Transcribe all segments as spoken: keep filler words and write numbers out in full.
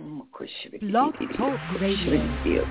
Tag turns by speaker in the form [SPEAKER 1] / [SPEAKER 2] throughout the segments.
[SPEAKER 1] Blog Talk Radio.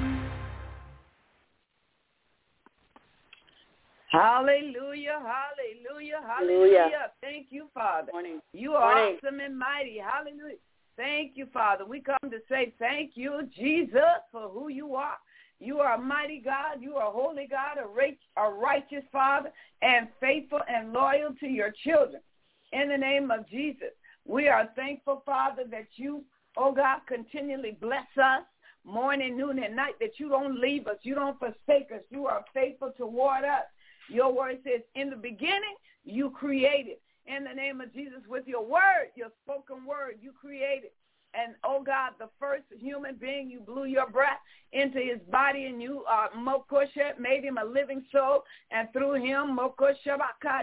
[SPEAKER 2] Hallelujah, hallelujah, hallelujah. Thank you, Father.
[SPEAKER 3] Morning.
[SPEAKER 2] You are
[SPEAKER 3] Morning.
[SPEAKER 2] awesome and mighty. Hallelujah. Thank you, Father. We come to say thank you, Jesus, for who you are. You are a mighty God. You are a holy God, a, right, a righteous Father, and faithful and loyal to your children. In the name of Jesus, we are thankful, Father, that you, oh God, continually bless us morning, noon, and night, that you don't leave us. You don't forsake us. You are faithful toward us. Your word says, in the beginning, you created. In the name of Jesus, with your word, your spoken word, you created. And, oh, God, the first human being, you blew your breath into his body, and you, uh, Mokosha, made him a living soul. And through him, Mokosha,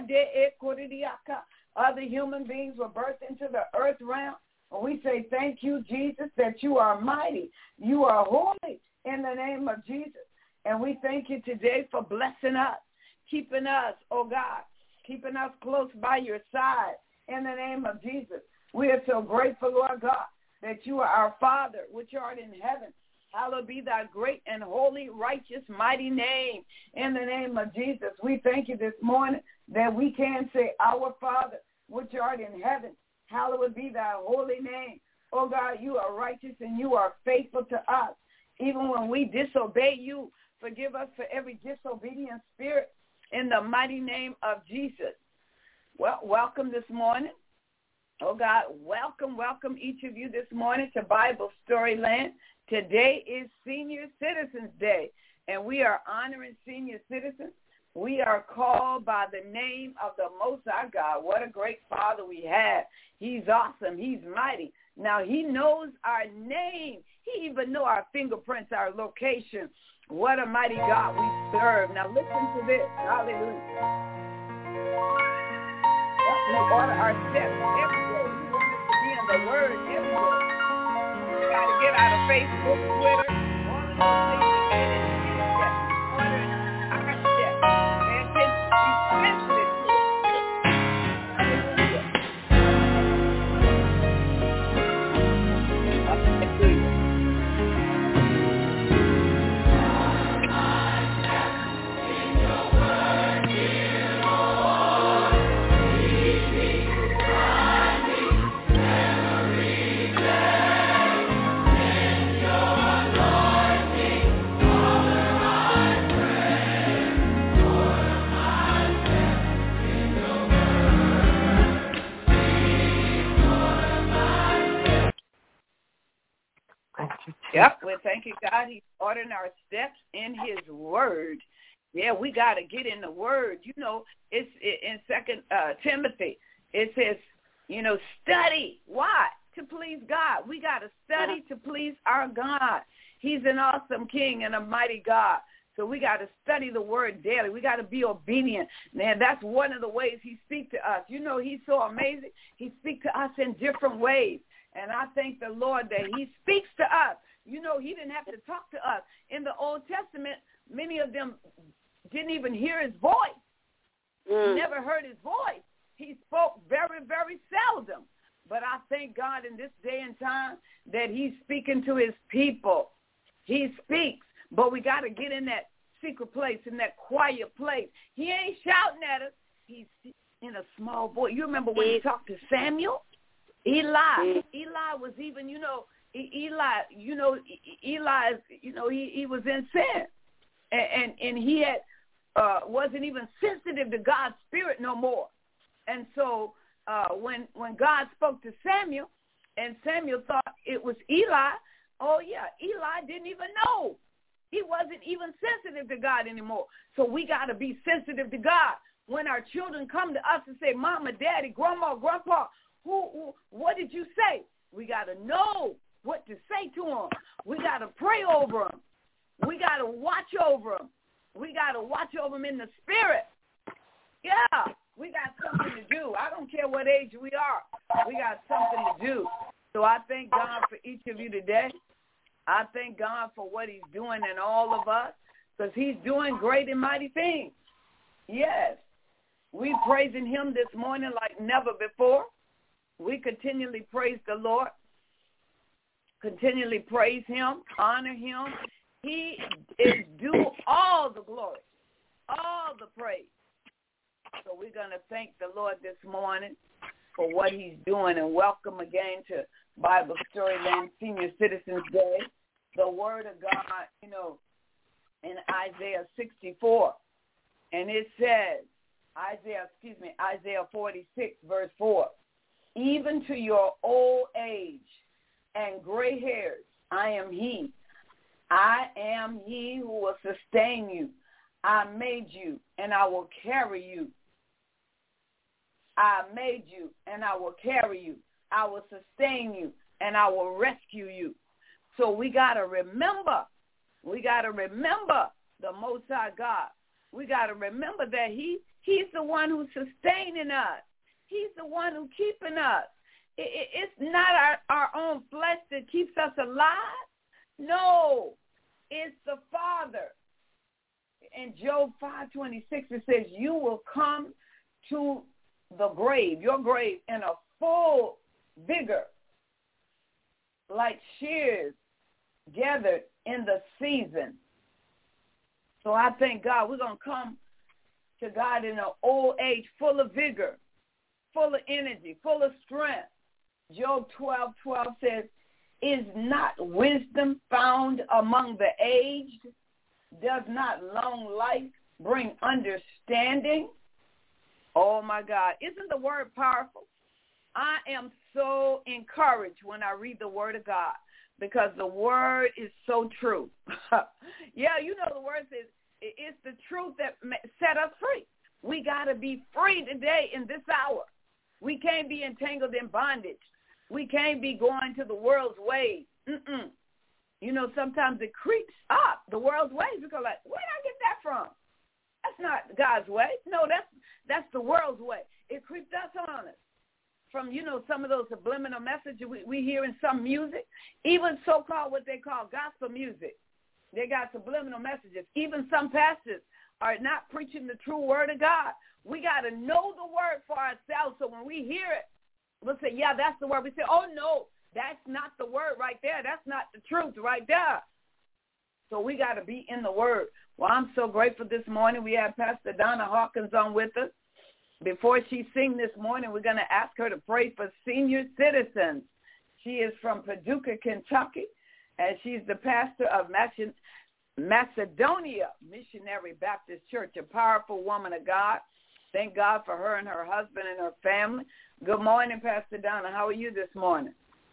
[SPEAKER 2] other human beings were birthed into the earth realm. And we say thank you, Jesus, that you are mighty. You are holy in the name of Jesus. And we thank you today for blessing us, keeping us, oh God, keeping us close by your side in the name of Jesus. We are so grateful, Lord God, that you are our Father, which art in heaven. Hallowed be thy great and holy, righteous, mighty name in the name of Jesus. We thank you this morning that we can say, our Father, which art in heaven. Hallowed be thy holy name. Oh, God, you are righteous and you are faithful to us. Even when we disobey you, forgive us for every disobedient spirit in the mighty name of Jesus. Well, welcome this morning. Oh, God, welcome, welcome each of you this morning to Bible Storyland. Today is Senior Citizens Day, and we are honoring senior citizens. We are called by the name of the Most High God. What a great Father we have. He's awesome. He's mighty. Now, he knows our name. He even knows our fingerprints, our location. What a mighty God we serve. Now, listen to this. Hallelujah. We order our steps everywhere. We want us to be in the Word everywhere. We got to get out of Facebook, Twitter, all of those places, man, and see that we ordering our steps. Pay attention. Be sensitive to it. Hallelujah. Hallelujah. Yep, we're thanking God. He's ordering our steps in his word. Yeah, we got to get in the word. You know, it's in Second uh, Timothy. It says, you know, study. Why? To please God. We got to study to please our God. He's an awesome king and a mighty God. So we got to study the word daily. We got to be obedient. Man, that's one of the ways he speaks to us. You know, he's so amazing. He speaks to us in different ways. And I thank the Lord that he speaks to us. You know, he didn't have to talk to us. In the Old Testament, many of them didn't even hear his voice. Mm. Never heard his voice. He spoke very, very seldom. But I thank God in this day and time that he's speaking to his people. He speaks, but we got to get in that secret place, in that quiet place. He ain't shouting at us. He's in a small voice. You remember when he talked to Samuel? Eli. Eli was even, you know, Eli, you know, Eli, you know, he, he was in sin. And, and, and he had uh, wasn't even sensitive to God's spirit no more. And so uh, when when God spoke to Samuel, and Samuel thought it was Eli, oh, yeah, Eli didn't even know. He wasn't even sensitive to God anymore. So we got to be sensitive to God. When our children come to us and say, Mama, Daddy, Grandma, Grandpa, who, who what did you say? We got to know what to say to them. We got to pray over them. We got to watch over them. We got to watch over them in the spirit. Yeah, we got something to do. I don't care what age we are. We got something to do. So I thank God for each of you today. I thank God for what he's doing in all of us, because he's doing great and mighty things. Yes, we praising him this morning like never before. We continually praise the Lord. continually praise him, honor him. He is due all the glory, all the praise. So we're going to thank the Lord this morning for what he's doing, and welcome again to Bible Storyland Senior Citizens Day. The word of God, you know, in Isaiah sixty-four, and it says, Isaiah, excuse me, Isaiah forty-six, verse four, even to your old age and gray hairs, I am he. I am he who will sustain you. I made you, and I will carry you. I made you, and I will carry you. I will sustain you, and I will rescue you. So we got to remember, we got to remember the Most High God. We got to remember that he, he's the one who's sustaining us. He's the one who's keeping us. It, it, it's not our, our own flesh that keeps us alive. No, it's the Father. In Job five twenty-six, it says, you will come to the grave, your grave, in a full vigor, like shears gathered in the season. So I thank God we're going to come to God in an old age, full of vigor, full of energy, full of strength. Job twelve twelve says, is not wisdom found among the aged? Does not long life bring understanding? Oh, my God. Isn't the word powerful? I am so encouraged when I read the word of God because the word is so true. Yeah, you know the word says it's the truth that set us free. We got to be free today in this hour. We can't be entangled in bondage. We can't be going to the world's ways. Mm-mm. You know, sometimes it creeps up, the world's ways. We go like, where did I get that from? That's not God's way. No, that's that's the world's way. It creeps up on us. From, you know, some of those subliminal messages we, we hear in some music, even so-called what they call gospel music. They got subliminal messages. Even some pastors are not preaching the true word of God. We got to know the word for ourselves, so when we hear it, we'll say, yeah, that's the word. We say, oh, no, that's not the word right there. That's not the truth right there. So we got to be in the word. Well, I'm so grateful this morning. We have Pastor Donna Hawkins on with us. Before she sings this morning, we're going to ask her to pray for senior citizens. She is from Paducah, Kentucky, and she's the pastor of Macedonia Missionary Baptist Church, a powerful woman of God. Thank God for her and her husband and her family. Good morning, Pastor Donna. How are you this morning?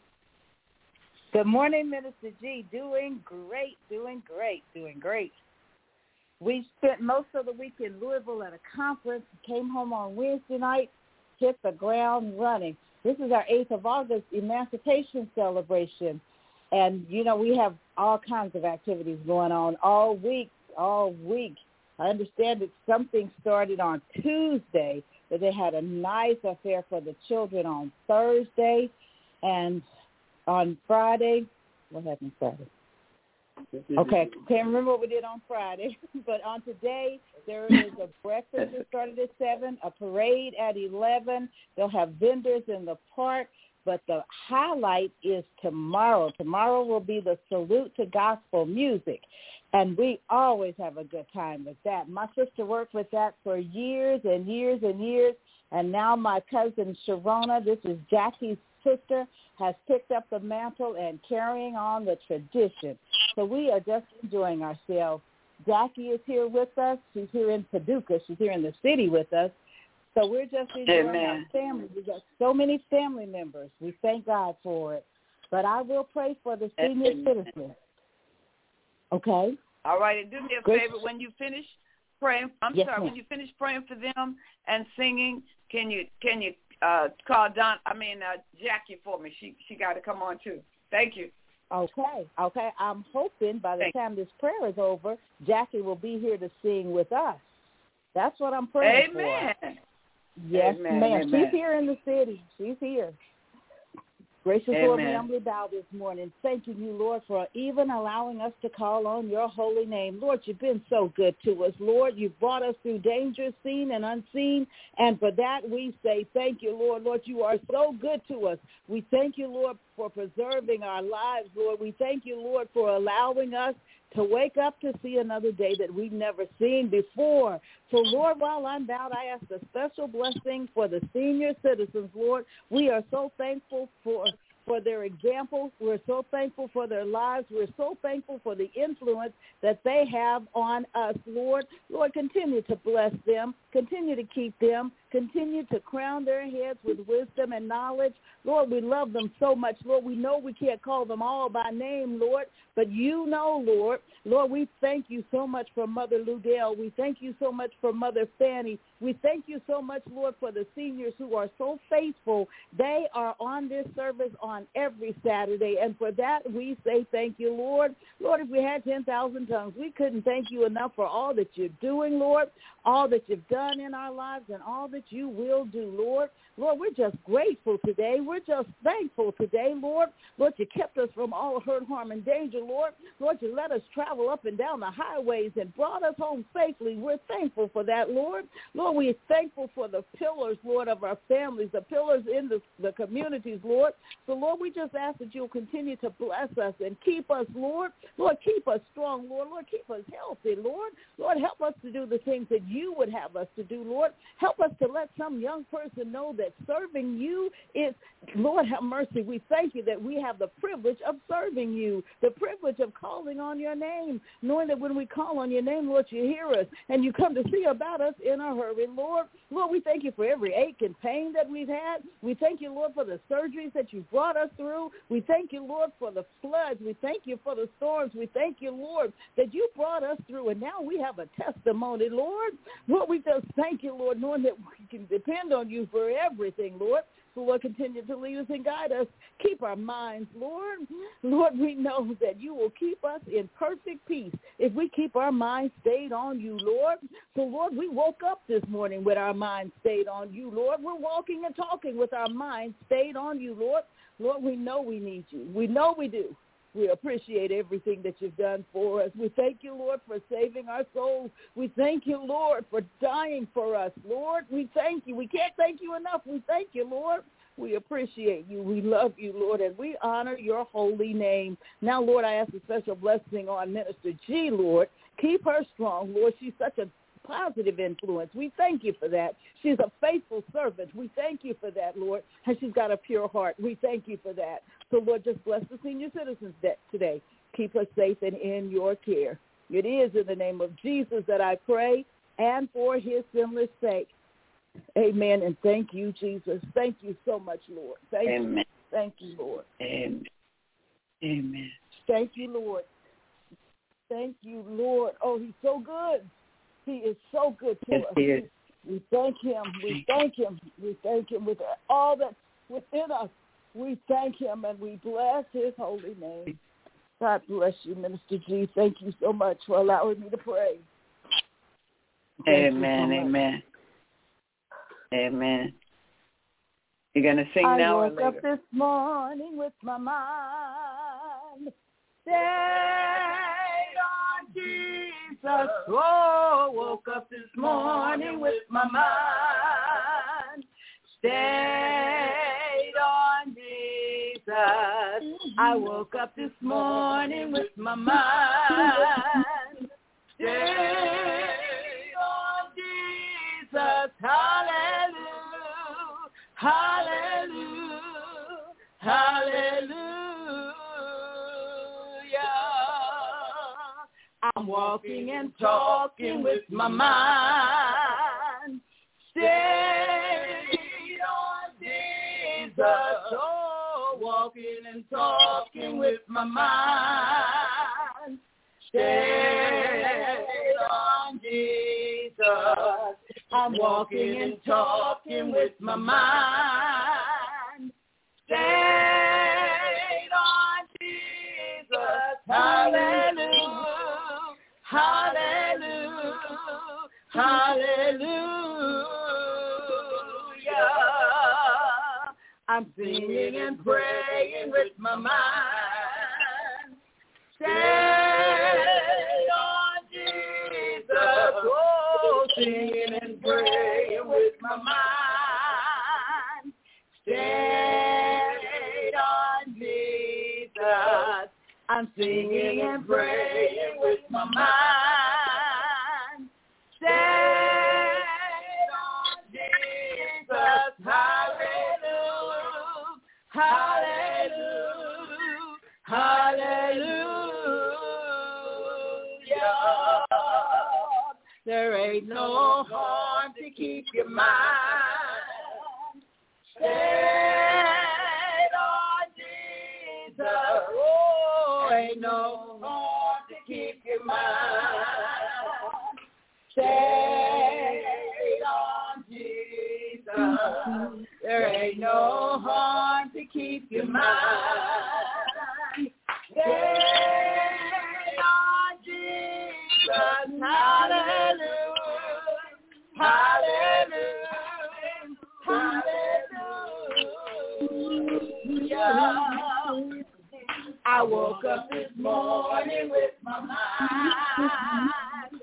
[SPEAKER 3] Good morning, Minister G. Doing great, doing great, doing great. We spent most of the week in Louisville at a conference, came home on Wednesday night, hit the ground running. This is our eighth of August Emancipation Celebration. And, you know, we have all kinds of activities going on all week, all week. I understand that something started on Tuesday, that they had a nice affair for the children on Thursday. And on Friday, what happened Friday? Okay, can't remember what we did on Friday, but on today there is a breakfast that started at seven, a parade at eleven. They'll have vendors in the park, but the highlight is tomorrow. Tomorrow will be the Salute to Gospel Music, and we always have a good time with that. My sister worked with that for years and years and years, and now my cousin Sharona, this is Jackie's sister, has picked up the mantle and carrying on the tradition. So we are just enjoying ourselves. Jackie is here with us. She's here in Paducah. She's here in the city with us. So we're just enjoying Amen. Our family. We've got so many family members. We thank God for it. But I will pray for the senior Amen. Citizens. Okay?
[SPEAKER 2] All right. And do me a Good. favor. When you finish praying, I'm
[SPEAKER 3] yes,
[SPEAKER 2] sorry,
[SPEAKER 3] ma'am.
[SPEAKER 2] when you finish praying for them and singing, can you can you uh, call Don, I mean, uh, Jackie for me? She she got to come on, too. Thank you.
[SPEAKER 3] Okay, okay. I'm hoping by the time this prayer is over, Jackie will be here to sing with us. That's what I'm praying
[SPEAKER 2] Amen.
[SPEAKER 3] for. Yes,
[SPEAKER 2] Amen.
[SPEAKER 3] ma'am.
[SPEAKER 2] Amen.
[SPEAKER 3] She's here in the city. She's here. Gracious
[SPEAKER 2] Amen.
[SPEAKER 3] Lord, we humbly bow this morning, thanking you, Lord, for even allowing us to call on your holy name. Lord, you've been so good to us. Lord, you've brought us through dangers seen and unseen, and for that we say thank you, Lord. Lord, you are so good to us. We thank you, Lord, for preserving our lives, Lord. We thank you, Lord, for allowing us to wake up to see another day that we've never seen before. So, Lord, while I'm bowed, I ask a special blessing for the senior citizens, Lord. We are so thankful for for their example. We're so thankful for their lives. We're so thankful for the influence that they have on us, Lord. Lord, continue to bless them. Continue to keep them. Continue to crown their heads with wisdom and knowledge. Lord, we love them so much. Lord, we know we can't call them all by name, Lord, but you know, Lord. Lord, we thank you so much for Mother Ludell. We thank you so much for Mother Fanny. We thank you so much, Lord, for the seniors who are so faithful. They are on this service on every Saturday, and for that we say thank you, Lord. Lord, if we had ten thousand tongues, we couldn't thank you enough for all that you're doing, Lord, all that you've done in our lives and all that you will do, Lord. Lord, we're just grateful today. We're just thankful today, Lord. Lord, you kept us from all hurt, harm, and danger, Lord. Lord, you let us travel up and down the highways and brought us home safely. We're thankful for that, Lord. Lord, we're thankful for the pillars, Lord, of our families, the pillars in the, the communities, Lord. So, Lord, we just ask that you'll continue to bless us and keep us, Lord. Lord, keep us strong, Lord. Lord, keep us healthy, Lord. Lord, help us to do the things that you would have us to do, Lord. Help us to let some young person know that serving you is, Lord, have mercy. We thank you that we have the privilege of serving you, the privilege of calling on your name, knowing that when we call on your name, Lord, you hear us and you come to see about us in a hurry, Lord. Lord, we thank you for every ache and pain that we've had. We thank you, Lord, for the surgeries that you brought us through. We thank you, Lord, for the floods. We thank you for the storms. We thank you, Lord, that you brought us through, and now we have a testimony, Lord. Lord, we just thank you, Lord, knowing that we can depend on you for everything, Lord. So, Lord, continue to lead us and guide us. Keep our minds, Lord. Lord, we know that you will keep us in perfect peace if we keep our minds stayed on you, Lord. So, Lord, we woke up this morning with our minds stayed on you, Lord. We're walking and talking with our minds stayed on you, Lord. Lord, we know we need you. We know we do. We appreciate everything that you've done for us. We thank you, Lord, for saving our souls. We thank you, Lord, for dying for us. Lord, we thank you. We can't thank you enough. We thank you, Lord. We appreciate you. We love you, Lord, and we honor your holy name. Now, Lord, I ask a special blessing on Minister G, Lord. Keep her strong, Lord. She's such a positive influence. We thank you for that. She's a faithful servant. We thank you for that, Lord. And she's got a pure heart. We thank you for that. So, Lord, just bless the senior citizens today. Keep us safe and in your care. It is in the name of Jesus that I pray and for his sinless sake. Amen. And thank you, Jesus. Thank you so much, Lord. Thank
[SPEAKER 2] Amen.
[SPEAKER 3] you. Thank you, Lord.
[SPEAKER 2] Amen. Amen.
[SPEAKER 3] Thank you, Lord. Thank you, Lord. Oh, he's so good. He is so good to
[SPEAKER 2] Yes,
[SPEAKER 3] us.
[SPEAKER 2] he is.
[SPEAKER 3] We thank him. We thank him. We thank him with all that's within us. We thank him and we bless his holy name. God bless you, Minister G. Thank you so much for allowing me to pray. Thank
[SPEAKER 2] Amen.
[SPEAKER 3] you so
[SPEAKER 2] amen. Amen. You're going to sing
[SPEAKER 3] I
[SPEAKER 2] now or
[SPEAKER 3] woke
[SPEAKER 2] later?
[SPEAKER 3] up this morning with my mind stayed on Jesus. Oh, woke up this morning with my mind stayed on Jesus. I woke up this morning with my mind stayed on Jesus. Hallelujah. Hallelujah. Hallelujah. I'm walking and talking with my mind stayed on Jesus. Oh, walking and talking with my mind stayed on Jesus. I'm walking and talking with my mind stayed on Jesus. Hallelujah. Hallelujah. Hallelujah. I'm singing and praying with my mind stayed on Jesus. Oh, singing and praying with my mind stayed on Jesus. I'm singing and praying with my mind. Stand on Jesus, hallelujah, hallelujah, hallelujah. There ain't no harm to keep your mind. Stand on Jesus. Oh, ain't no harm to keep your mind. Stand on Jesus. There ain't no harm to keep your mind. Stand on Jesus. Hallelujah. Hallelujah. Hallelujah. I woke up this morning with my mind.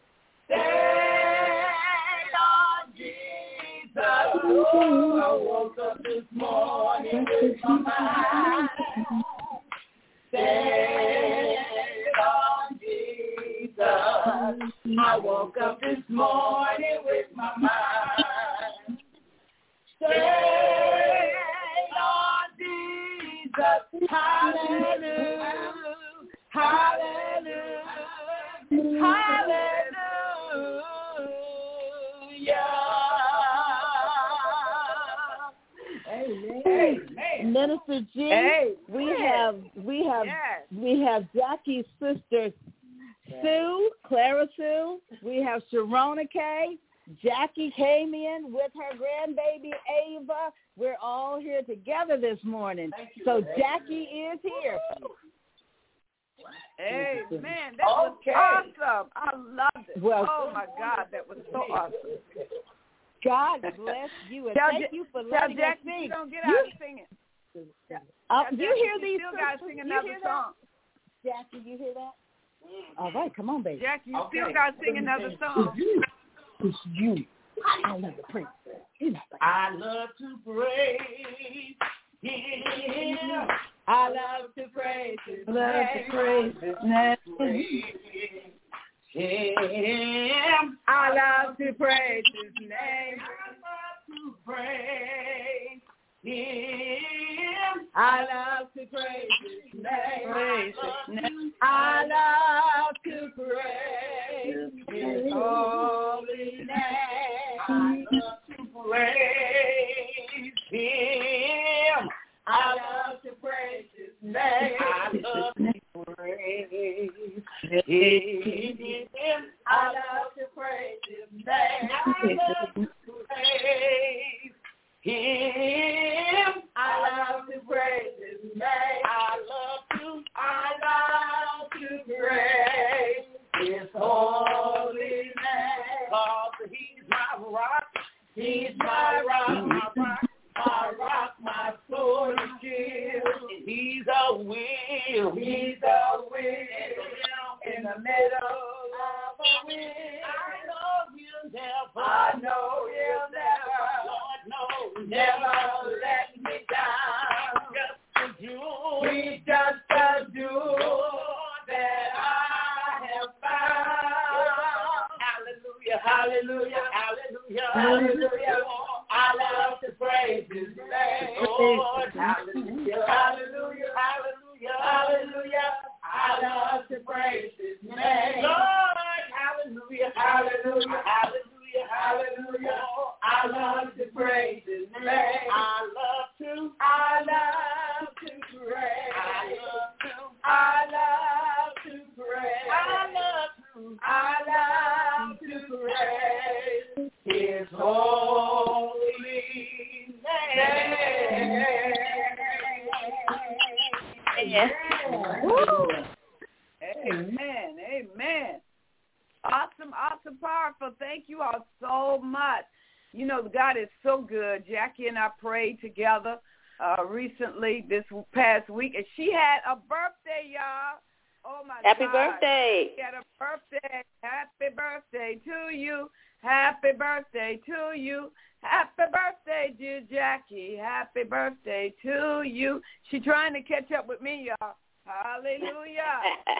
[SPEAKER 3] Stand on Jesus. Oh, I woke up this morning with my mind. Stand on Jesus. I woke up this morning with my mind. Stand on Jesus. Hallelujah. Hallelujah. Hallelujah. Amen. Amen. Minister G, hey, we have we have yes. we have Jackie's sister Sue, Clara Sue. We have Sharona K. Jackie came in with her grandbaby Ava. We're all here together this morning. You, so baby. Jackie is here.
[SPEAKER 2] Hey, man, that was okay. Awesome. I loved it. Well, oh, my God, that was so awesome.
[SPEAKER 3] God bless you, and
[SPEAKER 2] tell
[SPEAKER 3] thank
[SPEAKER 2] J-
[SPEAKER 3] you for
[SPEAKER 2] tell
[SPEAKER 3] letting
[SPEAKER 2] Jackie
[SPEAKER 3] us sing.
[SPEAKER 2] You don't get out of singing.
[SPEAKER 3] Uh, you hear these?
[SPEAKER 2] You still got to sing another song.
[SPEAKER 3] Jackie, you hear that? All right, come on, baby.
[SPEAKER 2] Jackie, you
[SPEAKER 3] okay.
[SPEAKER 2] still got to sing another song.
[SPEAKER 3] It's you. I love to praise. I love to praise Him. I love to praise His name. Love to praise His name. Him. I love to praise His name. I love to praise Him. I love to praise His name. Praise His name. I love to praise His holy name. I love to praise Him. I love to praise His name. I love to praise Him. I love to praise His name. I love to praise Him. I love to praise His name. I love to, I love to praise His holy name. Cause He's my rock. He's my rock, my rock, my rock, my sword and shield. He's a wheel. He's a wheel in the middle of a wheel. I know He'll never. I know He'll never. Lord, no, never let me down. Just a jewel. He's just a jewel that I have found. Hallelujah, hallelujah, hallelujah, hallelujah. I love to praise His name. Lord, hallelujah, hallelujah, hallelujah, hallelujah. I love to praise His name. Lord, hallelujah, hallelujah, hallelujah, hallelujah. I love to praise His name. I love to, I love to praise. I love to, I love to praise. I love to, I love to praise His holy name.
[SPEAKER 2] Yes. Woo. Amen. Amen. Awesome, awesome, powerful. Thank you all so much. You know, God is so good. Jackie and I prayed together uh, recently this past week, and she had a birthday, y'all. Oh, my
[SPEAKER 1] Happy
[SPEAKER 2] God.
[SPEAKER 1] birthday.
[SPEAKER 2] She had a birthday. Happy birthday to you. Happy birthday to you. Happy birthday, dear Jackie. Happy birthday to you. She's trying to catch up with me, y'all. Hallelujah.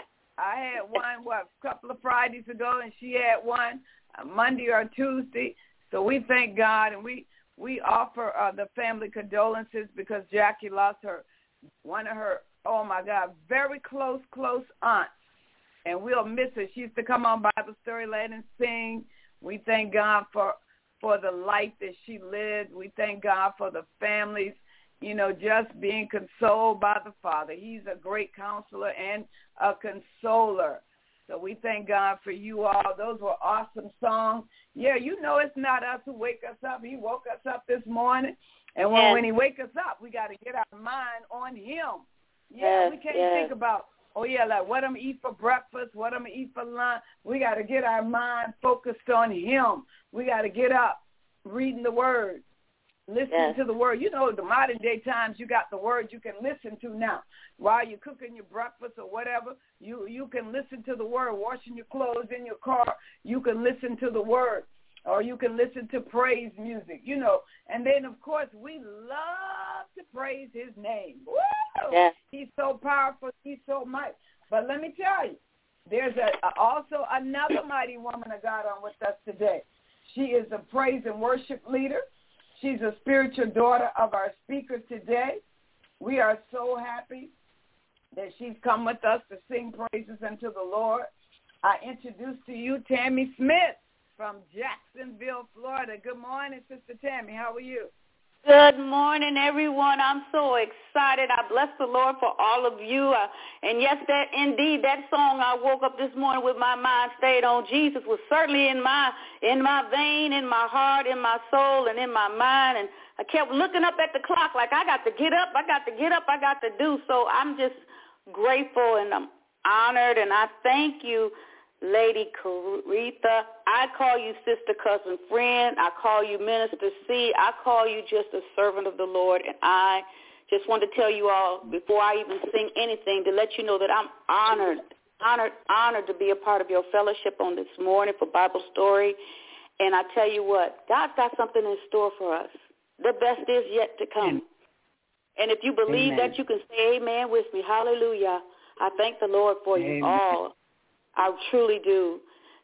[SPEAKER 2] I had one, what, a couple of Fridays ago, and she had one uh, Monday or Tuesday. So we thank God, and we, we offer uh, the family condolences because Jackie lost her, one of her, oh, my God, very close, close aunts. And we'll miss her. She used to come on Bible Storyland and sing. We thank God for for the life that she lived. We thank God for the families, you know, just being consoled by the Father. He's a great counselor and a consoler. So we thank God for you all. Those were awesome songs. Yeah, you know it's not us who wake us up. He woke us up this morning. And when,
[SPEAKER 4] yes.
[SPEAKER 2] when he wake us up, we got to get our mind on him. Yeah,
[SPEAKER 4] yes,
[SPEAKER 2] we can't
[SPEAKER 4] yes.
[SPEAKER 2] think about, oh, yeah, like what I'm going to eat for breakfast, what I'm going to eat for lunch. We got to get our mind focused on him. We got to get up, reading the word, listening
[SPEAKER 4] yes.
[SPEAKER 2] to the word. You know, the modern day times, you got the word you can listen to now. While you're cooking your breakfast or whatever, you, you can listen to the word. Washing your clothes in your car, you can listen to the word. Or you can listen to praise music, you know. And then, of course, we love to praise his name. Woo!
[SPEAKER 4] Yes.
[SPEAKER 2] He's so powerful. He's so mighty. But let me tell you, there's a, a, also another mighty woman of God on with us today. She is a praise and worship leader. She's a spiritual daughter of our speaker today. We are so happy that she's come with us to sing praises unto the Lord. I introduce to you Tammy Smith from Jacksonville, Florida. Good morning, Sister Tammy. How are you?
[SPEAKER 4] Good morning, everyone. I'm so excited. I bless the Lord for all of you. Uh, and yes, that indeed, that song I woke up this morning with my mind stayed on Jesus was certainly in my in my vein, in my heart, in my soul, and in my mind. And I kept looking up at the clock like I got to get up, I got to get up, I got to do. So I'm just grateful and I'm honored, and I thank you, Lady Caretha. I call you sister, cousin, friend. I call you Minister C. I call you just a servant of the Lord. And I just want to tell you all, before I even sing anything, to let you know that I'm honored, honored, honored to be a part of your fellowship on this morning for Bible Story. And I tell you what, God's got something in store for us. The best is yet to come. And if you believe
[SPEAKER 2] Amen.
[SPEAKER 4] that, you can say amen with me. Hallelujah. I thank the Lord for
[SPEAKER 2] Amen.
[SPEAKER 4] you all. I truly do.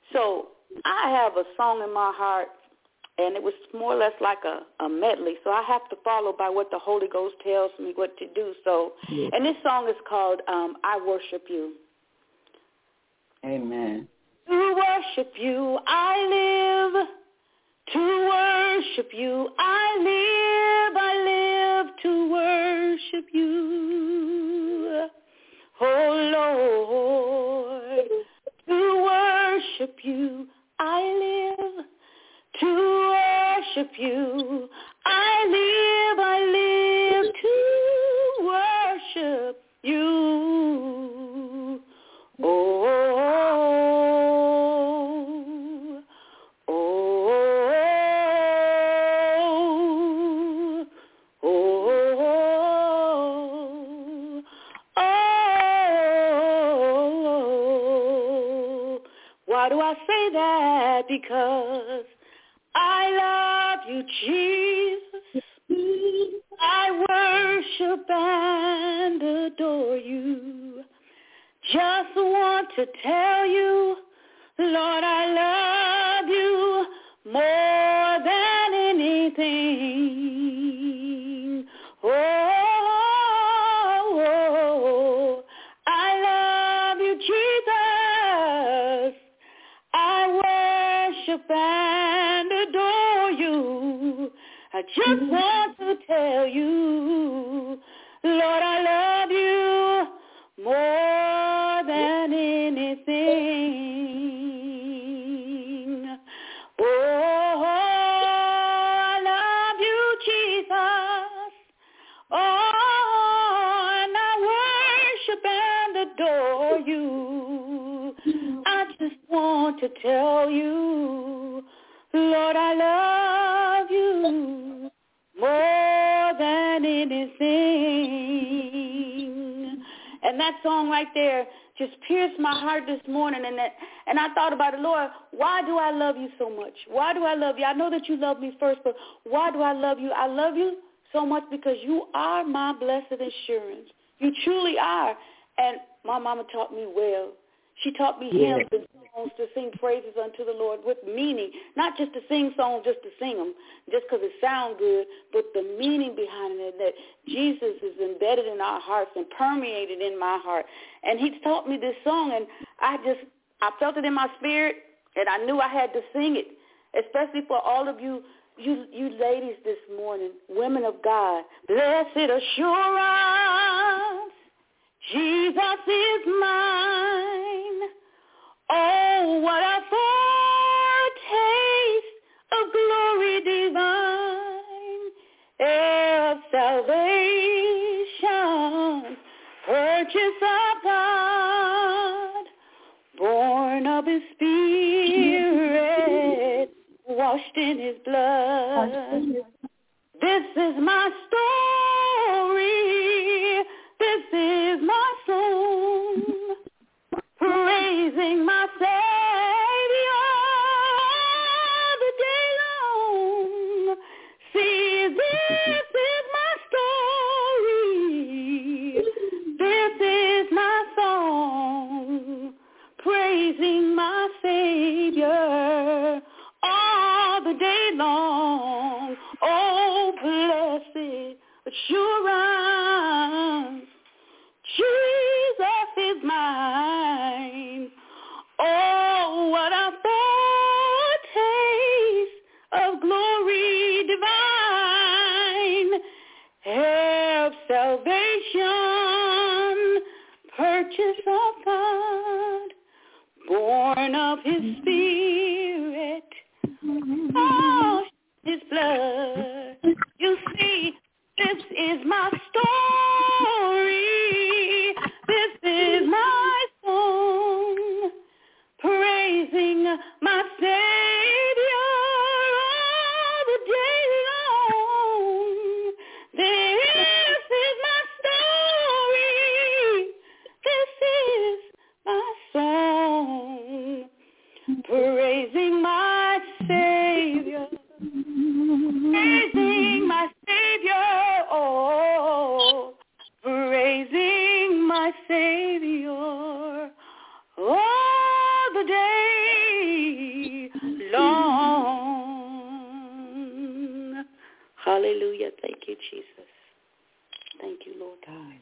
[SPEAKER 4] So I have a song in my heart, and it was more or less like a, a medley. So I have to follow by what the Holy Ghost tells me what to do. So,
[SPEAKER 2] yeah.
[SPEAKER 4] And this song is called um, I Worship You.
[SPEAKER 2] Amen.
[SPEAKER 4] To worship you I live. To worship you I live. I live to worship you. Oh, Lord. To worship you I live, to worship you I live, I live to worship you. Oh, oh, oh, oh, oh. Why do I say that? Because I love you, Jesus. I worship and adore you. Just want to tell you, Lord, I love you more than anything. Oh, oh, I love you, Jesus. I worship and adore you. I just want to tell you, Lord, I love you more than anything. Oh, I love you, Jesus. Oh, and I worship and adore you. I just want to tell you, Lord, I love you more than anything. And that song right there just pierced my heart this morning. And that, and I thought about it, Lord, why do I love you so much? Why do I love you? I know that you love me first, but why do I love you? I love you so much because you are my blessed assurance. You truly are. And my mama taught me well. She taught me
[SPEAKER 3] Yeah.
[SPEAKER 4] hymns and songs to sing praises unto the Lord with meaning, not just to sing songs just to sing them, just because it sounds good, but the meaning behind it, that Jesus is embedded in our hearts and permeated in my heart. And he taught me this song, and I just, I felt it in my spirit, and I knew I had to sing it, especially for all of you You you ladies this morning, women of God. Blessed assurance, Jesus is mine. Oh, what a foretaste of glory divine, of salvation, purchase of God, born of his Spirit, washed in his blood. This is my story. This is my song, praising my Savior the day long. See, this is my story. This is my song, praising my Savior all the day long. Oh, blessed assurance, Jesus is mine. Oh, what a foretaste of glory divine, help salvation, purchase of God, born of his Spirit, oh, his blood. You see, this is my story. This is my song, praising my Savior all the day long. This is my story. This is my song, praising my Savior, praising my Savior, oh, praising my Savior all the day long. Hallelujah. Thank you, Jesus. Thank you, Lord God.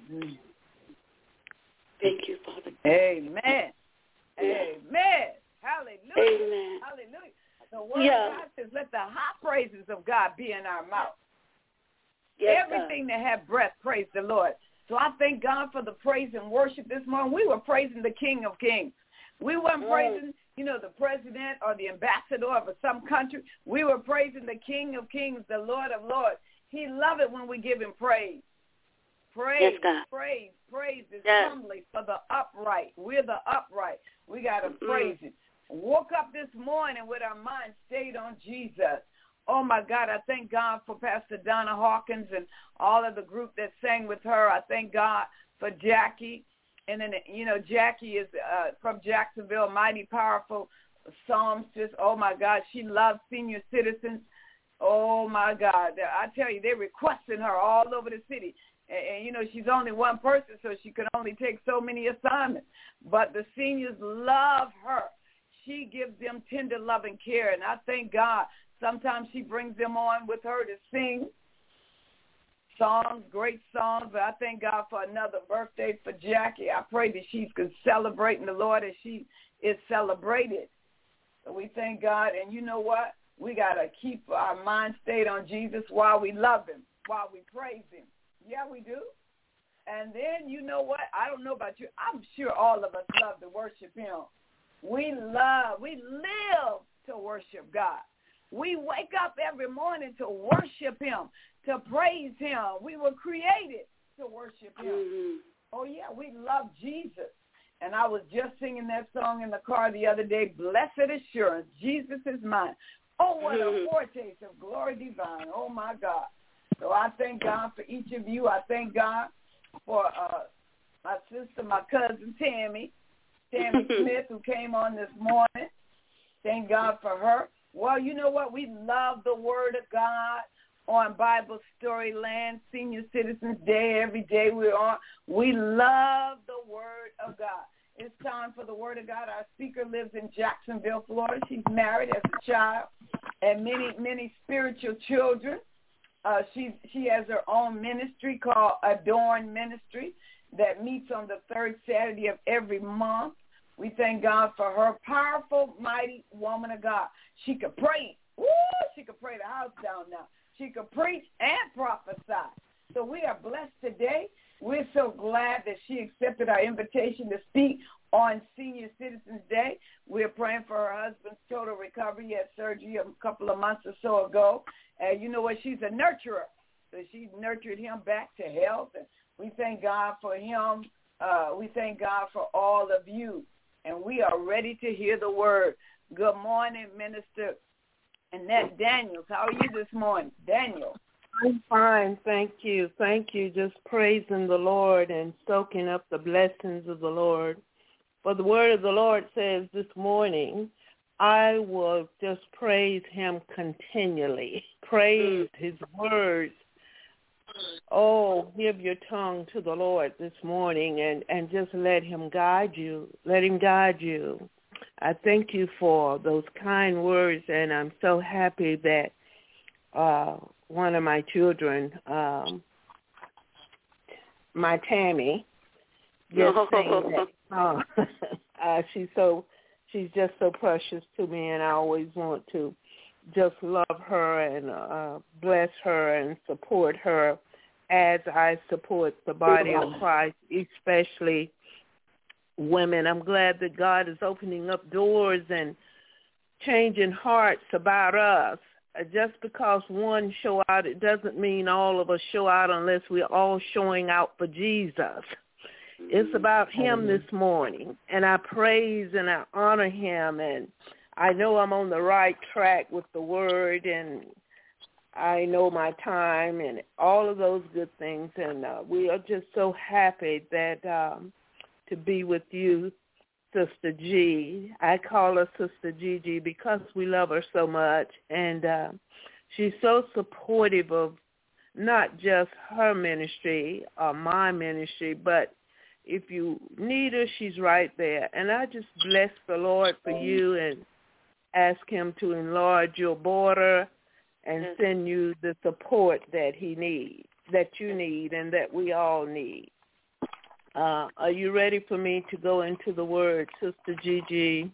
[SPEAKER 4] Thank you, Father.
[SPEAKER 2] Amen. Amen. Hallelujah.
[SPEAKER 4] Amen.
[SPEAKER 2] Hallelujah. The word
[SPEAKER 4] Yeah.
[SPEAKER 2] of God says, let the high praises of God be in our mouth.
[SPEAKER 4] Yes,
[SPEAKER 2] Everything that have breath, praise the Lord. So I thank God for the praise and worship this morning. We were praising the King of Kings. We weren't
[SPEAKER 4] Mm.
[SPEAKER 2] praising, you know, the president or the ambassador of some country. We were praising the King of Kings, the Lord of Lords. He loves it when we give him praise. Praise,
[SPEAKER 4] Yes, God.
[SPEAKER 2] praise, praise is
[SPEAKER 4] Yes.
[SPEAKER 2] humbly for the upright. We're the upright. We got to
[SPEAKER 4] Mm.
[SPEAKER 2] praise him. Woke up this morning with our mind stayed on Jesus. Oh, my God, I thank God for Pastor Donna Hawkins and all of the group that sang with her. I thank God for Jackie. And then, you know, Jackie is uh, from Jacksonville, mighty powerful psalmstress. Oh, my God, she loves senior citizens. Oh, my God. I tell you, they're requesting her all over the city. And, and, you know, she's only one person, so she can only take so many assignments. But the seniors love her. She gives them tender loving care, and I thank God. Sometimes she brings them on with her to sing songs, great songs. But I thank God for another birthday for Jackie. I pray that she's celebrating the Lord as she is celebrated. So we thank God. And you know what? We got to keep our mind stayed on Jesus while we love him, while we praise him. Yeah, we do. And then you know what? I don't know about you. I'm sure all of us love to worship him. We love, we live to worship God. We wake up every morning to worship him, to praise him. We were created to worship him.
[SPEAKER 4] Mm-hmm.
[SPEAKER 2] Oh, yeah, we love Jesus. And I was just singing that song in the car the other day, Blessed Assurance, Jesus is mine. Oh, what a foretaste of glory divine. Oh, my God. So I thank God for each of you. I thank God for uh, my sister, my cousin, Tammy. Tammy Smith, who came on this morning. Thank God for her. Well, you know what? We love the Word of God. on Bible Storyland, Senior Citizens Day. Every day we're on. We love the Word of God. It's time for the Word of God. Our speaker lives in Jacksonville, Florida. She's married as a child and many, many spiritual children. Uh, she, she has her own ministry called Adorn Ministry that meets on the third Saturday of every month. We thank God for her powerful, mighty woman of God. She could pray. Woo! She could pray the house down now. She could preach and prophesy. So we are blessed today. We're so glad that she accepted our invitation to speak on Senior Citizens Day. We're praying for her husband's total recovery. He had surgery a couple of months or so ago. And you know what? She's a nurturer. So she nurtured him back to health. And we thank God for him. Uh, we thank God for all of you. And we are ready to hear the word. Good morning, Minister Annette Daniels. How are you this morning? Daniel.
[SPEAKER 5] I'm fine, thank you. Thank you. Just praising the Lord and soaking up the blessings of the Lord. For the word of the Lord says this morning, I will just praise him continually. Praise his words. Oh, give your tongue to the Lord this morning and, and just let him guide you. Let him guide you. I thank you for those kind words, and I'm so happy that uh, one of my children, um, my Tammy, just saying that uh, uh, she's so she's just so precious to me, and I always want to just love her and uh, bless her and support her as I support the body of Christ, especially women. I'm glad that God is opening up doors and changing hearts about us. Just because one show out, it doesn't mean all of us show out unless we're all showing out for Jesus. It's about him this morning, and I praise and I honor him, and I know I'm on the right track with the word, and I know my time and all of those good things, and uh, we are just so happy that um, to be with you, Sister G. I call her Sister Gigi because we love her so much, and uh, she's so supportive of not just her ministry or my ministry, but if you need her, she's right there. And I just bless the Lord for you and ask him to enlarge your border and send you the support that he needs, that you need, and that we all need. Uh, are you ready for me to go into the word, Sister Gigi?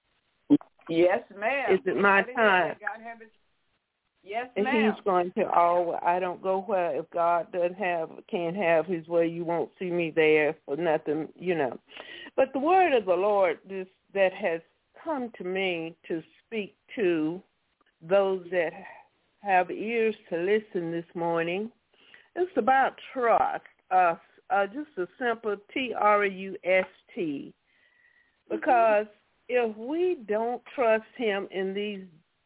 [SPEAKER 2] Yes, ma'am.
[SPEAKER 5] Is it my time?
[SPEAKER 2] Yes, ma'am.
[SPEAKER 5] He's going to all. I don't go where if God doesn't have, can't have his way. You won't see me there for nothing, you know. But the word of the Lord this, that has come to me to speak to those that have ears to listen this morning. It's about trust, uh, uh, just a simple T R U S T, because if we don't trust him in these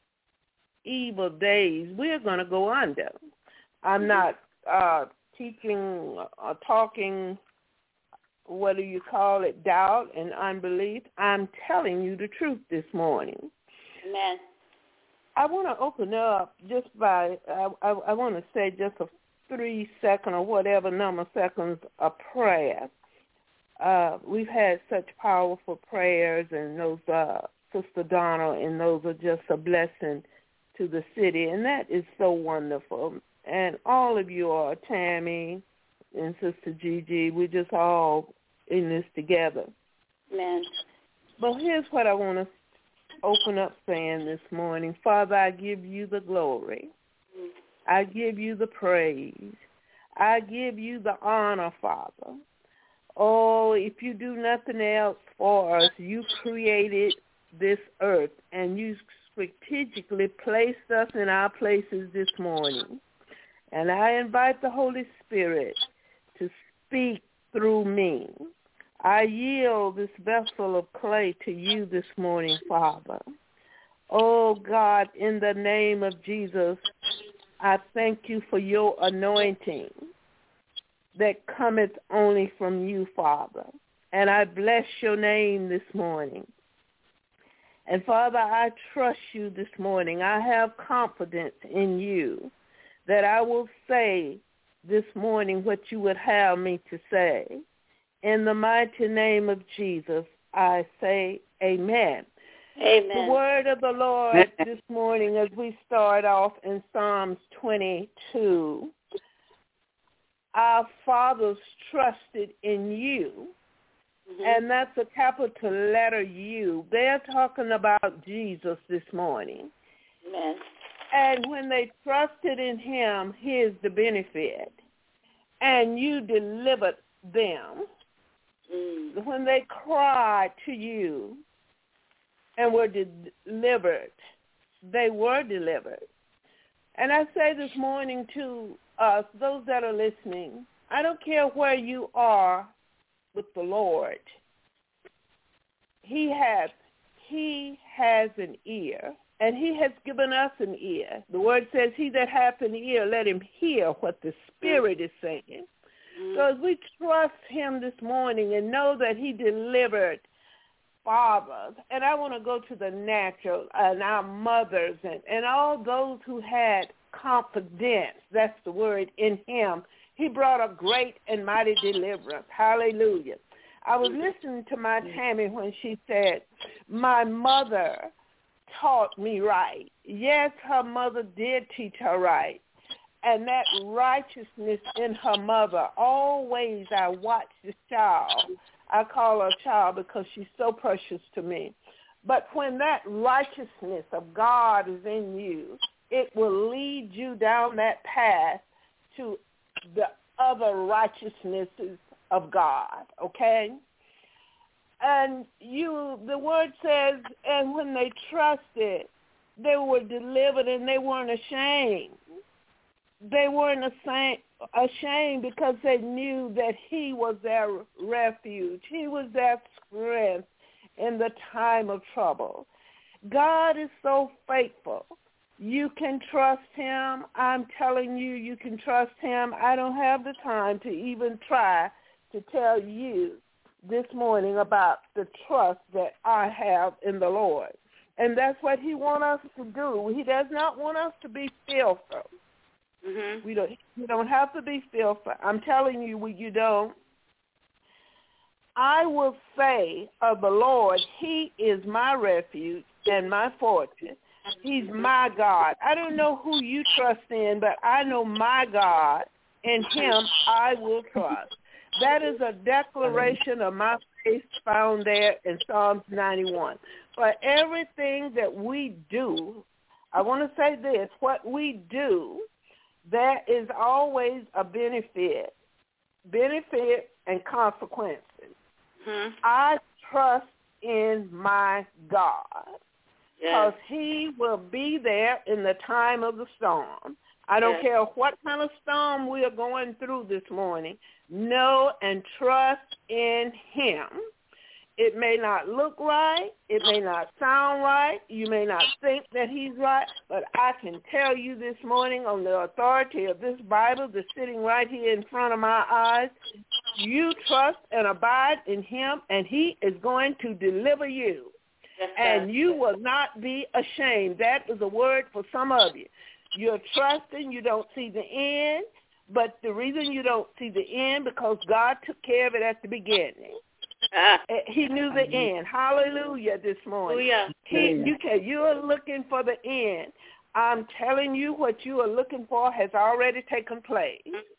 [SPEAKER 5] evil days, we're going to go under. I'm not uh, teaching or talking, what do you call it, doubt and unbelief. I'm telling you the truth this morning.
[SPEAKER 4] Amen.
[SPEAKER 5] I want to open up just by, I, I, I want to say just a three second or whatever number of seconds of prayer. Uh, we've had such powerful prayers, and those, uh, Sister Donna, and those are just a blessing to the city, and that is so wonderful. And all of you are, Tammy and Sister Gigi, we're just all in this together.
[SPEAKER 4] Amen.
[SPEAKER 5] But here's what I want to open up saying this morning. Father, I give you the glory. I give you the praise. I give you the honor, Father. Oh, if you do nothing else for us, you created this earth, and you strategically placed us in our places this morning. And I invite the Holy Spirit to speak through me. I yield this vessel of clay to you this morning, Father. Oh, God, in the name of Jesus, I thank you for your anointing that cometh only from you, Father. And I bless your name this morning. And, Father, I trust you this morning. I have confidence in you that I will say this morning what you would have me to say. In the mighty name of Jesus, I say amen.
[SPEAKER 4] Amen.
[SPEAKER 5] The word of the Lord this morning as we start off in Psalms twenty-two, our fathers trusted in you, mm-hmm. and that's a capital letter U. They're talking about Jesus this morning.
[SPEAKER 4] Amen.
[SPEAKER 5] And when they trusted in him, here's the benefit. And you delivered them. Mm. When they cried to you and were de- delivered, they were delivered. And I say this morning to us, those that are listening, I don't care where you are with the Lord. He has, he has an ear. And he has given us an ear. The word says, he that hath an ear, let him hear what the Spirit is saying. Mm-hmm. So as we trust him this morning and know that he delivered fathers, and I want to go to the natural, and our mothers, and, and all those who had confidence, that's the word, in him. He brought a great and mighty deliverance. Hallelujah. I was listening to my Tammy when she said, my mother taught me right. Yes, her mother did teach her right. And that righteousness in her mother, always I watch this child. I call her a child because she's so precious to me. But when that righteousness of God is in you, it will lead you down that path to the other righteousnesses of God, okay? And you, the word says, and when they trusted, they were delivered and they weren't ashamed. They weren't ashamed because they knew that he was their refuge. He was their strength in the time of trouble. God is so faithful. You can trust him. I'm telling you, you can trust him. I don't have the time to even try to tell you this morning about the trust that I have in the Lord. And that's what he wants us to do. He does not want us to be fearful. Mm-hmm. We don't, you don't have to be fearful. I'm telling you, you don't. I will say of the Lord, he is my refuge and my fortress. He's my God. I don't know who you trust in, but I know my God. In him I will trust. That is a declaration of my faith found there in Psalms ninety-one. For everything that we do, I want to say this, what we do, there is always a benefit, benefit and consequences. Hmm. I trust in my God because yes. he will be there in the time of the storm. I don't yes. care what kind of storm we are going through this morning. Know and trust in him. It may not look right. It may not sound right. You may not think that he's right. But I can tell you this morning on the authority of this Bible that's sitting right here in front of my eyes, you trust and abide in him, and he is going to deliver you. Yes, and you will not be ashamed. That is a word for some of you. You're trusting. You don't see the end. But the reason you don't see the end, because God took care of it at the beginning. Ah. He knew the end. Hallelujah this morning. Hallelujah. He, you can, you are looking for the end. I'm telling you, what you are looking for has already taken place.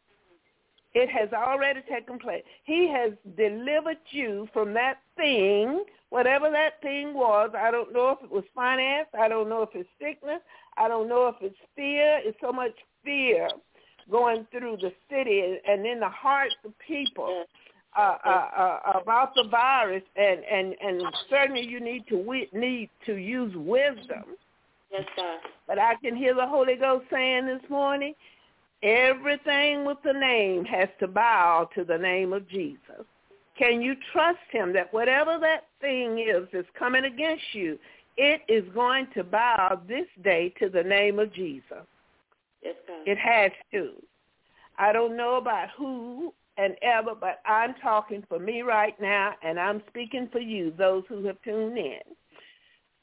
[SPEAKER 5] It has already taken place. He has delivered you from that thing, whatever that thing was. I don't know if it was finance. I don't know if it's sickness. I don't know if it's fear. It's so much fear going through the city and in the hearts of people uh, uh, uh, about the virus, and, and, and certainly you need to we, need to use wisdom. Yes, sir. But I can hear the Holy Ghost saying this morning, everything with the name has to bow to the name of Jesus. Can you trust him that whatever that thing is that's coming against you, it is going to bow this day to the name of Jesus? Yes, sir. It has to. I don't know about who and ever, but I'm talking for me right now, and I'm speaking for you, those who have tuned in.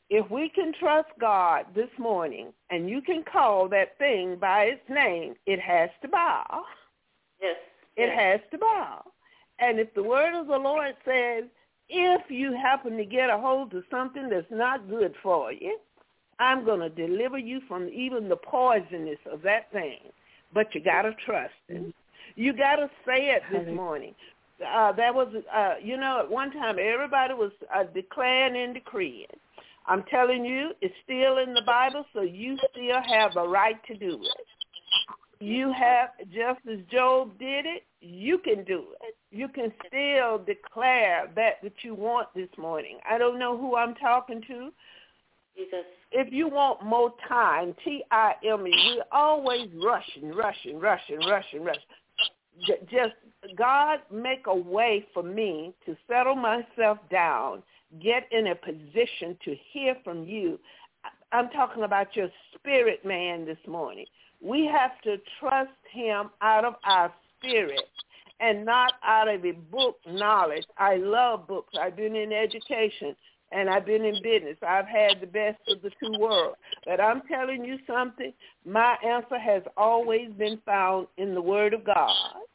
[SPEAKER 5] if we can trust God this morning and you can call that thing by its name, it has to bow.
[SPEAKER 4] Yes.
[SPEAKER 5] It
[SPEAKER 4] yes.
[SPEAKER 5] has to bow. And if the word of the Lord says, if you happen to get a hold of something that's not good for you, I'm going to deliver you from even the poisonous of that thing. But you got to trust Him. You got to say it this morning. Uh, that was, uh, you know, at one time everybody was uh, declaring and decreeing. I'm telling you, it's still in the Bible, so you still have a right to do it. You have, just as Job did it, you can do it. You can still declare that that you want this morning. I don't know who I'm talking to.
[SPEAKER 4] Jesus.
[SPEAKER 5] If you want more time, T I M E, we're always rushing, rushing, rushing, rushing, rushing. Just, God, make a way for me to settle myself down, get in a position to hear from you. I'm talking about your spirit man this morning. We have to trust Him out of our spirit and not out of a book knowledge. I love books. I've been in education. And I've been in business. I've had the best of the two worlds. But I'm telling you something, my answer has always been found in the Word of God.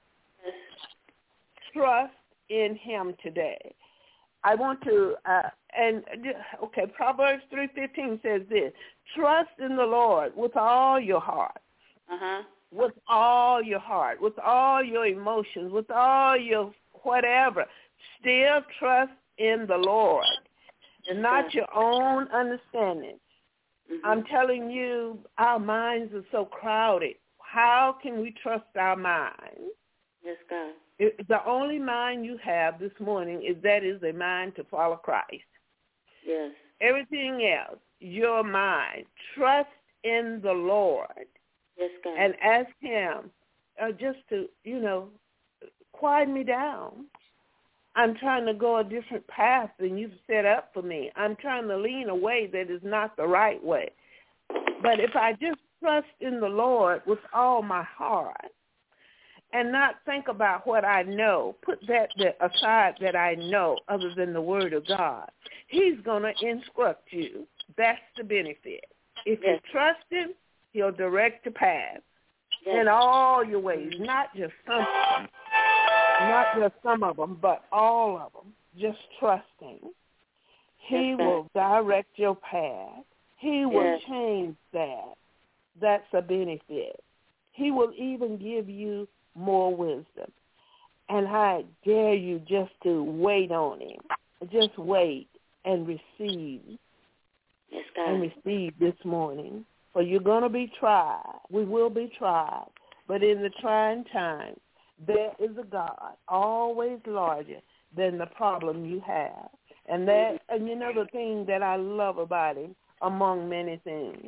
[SPEAKER 5] Trust in Him today. I want to, uh, and, okay, Proverbs three fifteen says this, trust in the Lord with all your heart.
[SPEAKER 4] Uh-huh.
[SPEAKER 5] With all your heart, with all your emotions, with all your whatever. Still trust in the Lord. Not your own understanding. Mm-hmm. I'm telling you, our minds are so crowded. How can we trust our minds?
[SPEAKER 4] Yes, God.
[SPEAKER 5] It, the only mind you have this morning is that is a mind to follow Christ.
[SPEAKER 4] Yes.
[SPEAKER 5] Everything else, your mind. Trust in the Lord.
[SPEAKER 4] Yes, God.
[SPEAKER 5] And ask Him uh, just to, you know, quiet me down. I'm trying to go a different path than you've set up for me. I'm trying to lean a way that is not the right way. But if I just trust in the Lord with all my heart and not think about what I know, put that aside that I know other than the Word of God, He's going to instruct you. That's the benefit. If yes. you trust Him, He'll direct the path yes. in all your ways, not just some. Not just some of them, but all of them. Just trusting. He
[SPEAKER 4] yes,
[SPEAKER 5] will direct your path. He will
[SPEAKER 4] yes.
[SPEAKER 5] change that. That's a benefit. He will even give you more wisdom. And I dare you just to wait on Him. Just wait and receive.
[SPEAKER 4] Yes, God.
[SPEAKER 5] And receive this morning. For you're going to be tried. We will be tried. But in the trying times, there is a God always larger than the problem you have. And that, and you know the thing that I love about Him, among many things,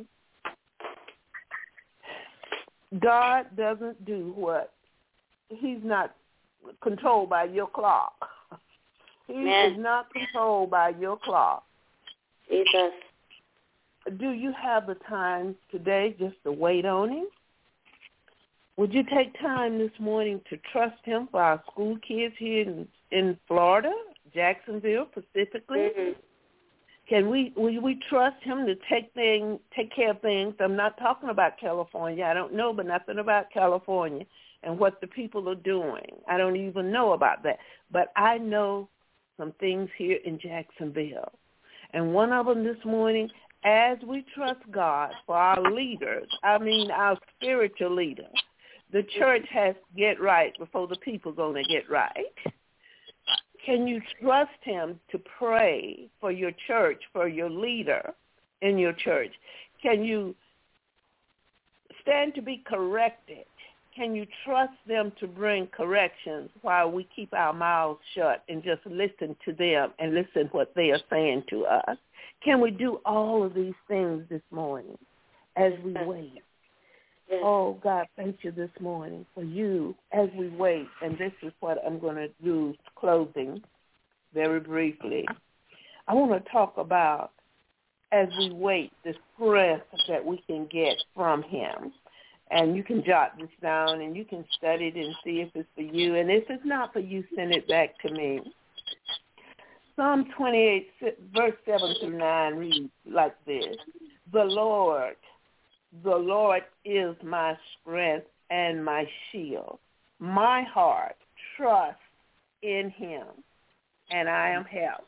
[SPEAKER 5] God doesn't do what, He's not controlled by your clock. He
[SPEAKER 4] Man.
[SPEAKER 5] is not controlled by your clock.
[SPEAKER 4] Jesus.
[SPEAKER 5] Do you have the time today just to wait on Him? Would you take time this morning to trust Him for our school kids here in, in Florida, Jacksonville specifically?
[SPEAKER 4] Mm-hmm.
[SPEAKER 5] Can we, will we trust Him to take thing, take care of things? I'm not talking about California. I don't know but nothing about California and what the people are doing. I don't even know about that. But I know some things here in Jacksonville. And one of them this morning, as we trust God for our leaders, I mean our spiritual leaders, the church has to get right before the people are going to get right. Can you trust Him to pray for your church, for your leader in your church? Can you stand to be corrected? Can you trust them to bring corrections while we keep our mouths shut and just listen to them and listen what they are saying to us? Can we do all of these things this morning as we wait? Yes. Oh, God, thank you this morning for you as we wait. And this is what I'm going to do, closing very briefly. I want to talk about, as we wait, the strength that we can get from Him. And you can jot this down and you can study it and see if it's for you. And if it's not for you, send it back to me. Psalm twenty-eight, verse seven through nine reads like this. The Lord, the Lord is my strength and my shield. My heart trusts in him, and I am helped.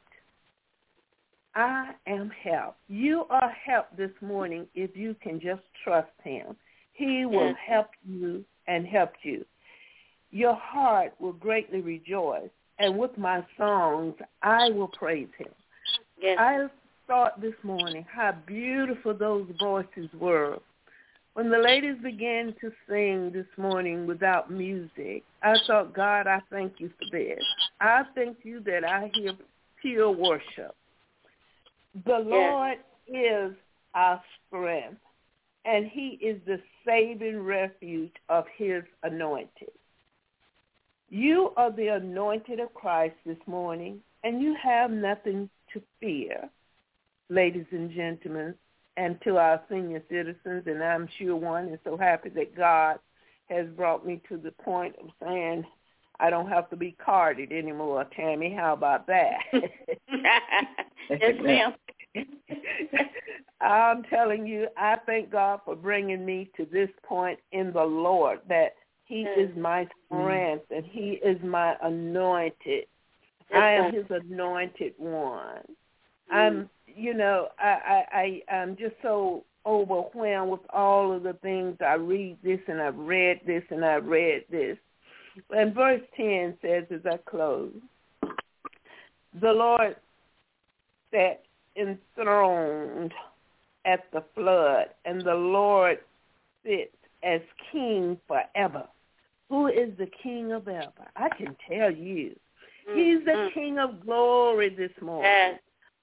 [SPEAKER 5] I am helped. You are helped this morning if you can just trust him. He will help you and help you. Your heart will greatly rejoice, and with my songs, I will praise him.
[SPEAKER 6] Yes.
[SPEAKER 5] I thought this morning how beautiful those voices were. When the ladies began to sing this morning without music, I thought, God, I thank you for this. I thank you that I hear pure worship. The Lord is our strength, and he is the saving refuge of his anointed. You are the anointed of Christ this morning, and you have nothing to fear, ladies and gentlemen, and to our senior citizens, and I'm sure one is so happy that God has brought me to the point of saying I don't have to be carded anymore. Tammy, how about that?
[SPEAKER 6] Yes, ma'am.
[SPEAKER 5] I'm telling you, I thank God for bringing me to this point in the Lord, that he is my strength and he is my anointed. Yes, I am his anointed one. Mm. I'm, you know, I, I, I, I'm just so overwhelmed with all of the things. I read this and I've read this and I've read this. And verse ten says, as I close, the Lord sat enthroned at the flood, and the Lord sits as king forever. Who is the king of ever? I can tell you. Mm-hmm. He's the king of glory this morning. Yes.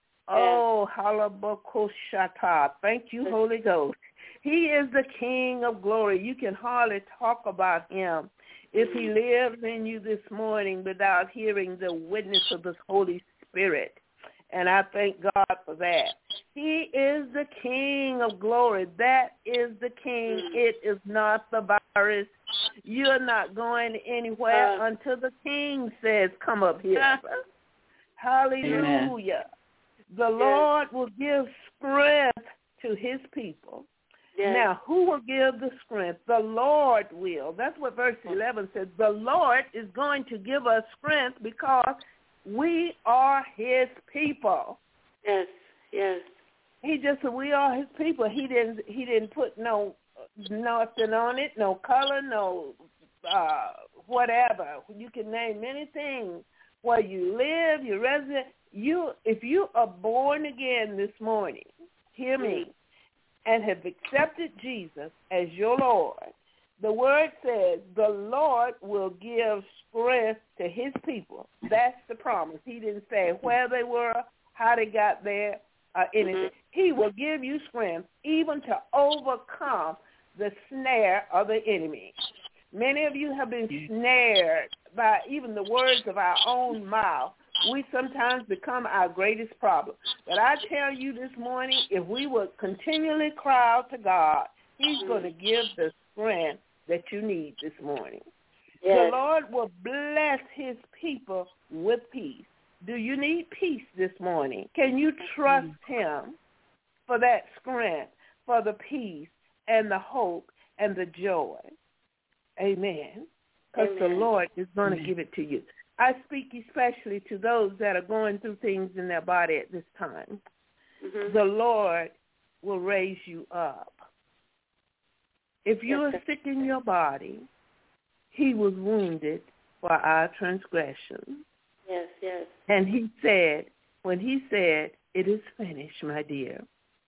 [SPEAKER 5] Oh, halabakoshata. Thank you, Holy Ghost. He is the king of glory. You can hardly talk about him if he lives in you this morning without hearing the witness of the Holy Spirit. And I thank God for that. He is the King of glory. That is the King. It is not the virus. You're not going anywhere uh, until the King says, come up here. Uh, Hallelujah. Amen. The Lord will give strength to his people. Yes. Now, who will give the strength? The Lord will. That's what verse eleven says. The Lord is going to give us strength because we are his people.
[SPEAKER 6] Yes, yes.
[SPEAKER 5] He just said we are his people. He didn't. He didn't put no nothing on it, no color, no uh, whatever. You can name many things. Where you live, your resident. You, if you are born again this morning, hear me, and have accepted Jesus as your Lord. The word says the Lord will give strength to his people. That's the promise. He didn't say where they were, how they got there, or anything. Mm-hmm. He will give you strength even to overcome the snare of the enemy. Many of you have been snared by even the words of our own mouth. We sometimes become our greatest problem. But I tell you this morning, if we would continually cry out to God, he's going to give the strength that you need this morning. Yes. The Lord will bless his people with peace. Do you need peace this morning? Can you trust him for that strength, for the peace and the hope and the joy? Amen. Because the Lord is going to give it to you. I speak especially to those that are going through things in their body at this time. Mm-hmm. The Lord will raise you up. If you are sick in your body, he was wounded for our transgression.
[SPEAKER 6] Yes, yes.
[SPEAKER 5] And he said, when he said, it is finished, my dear,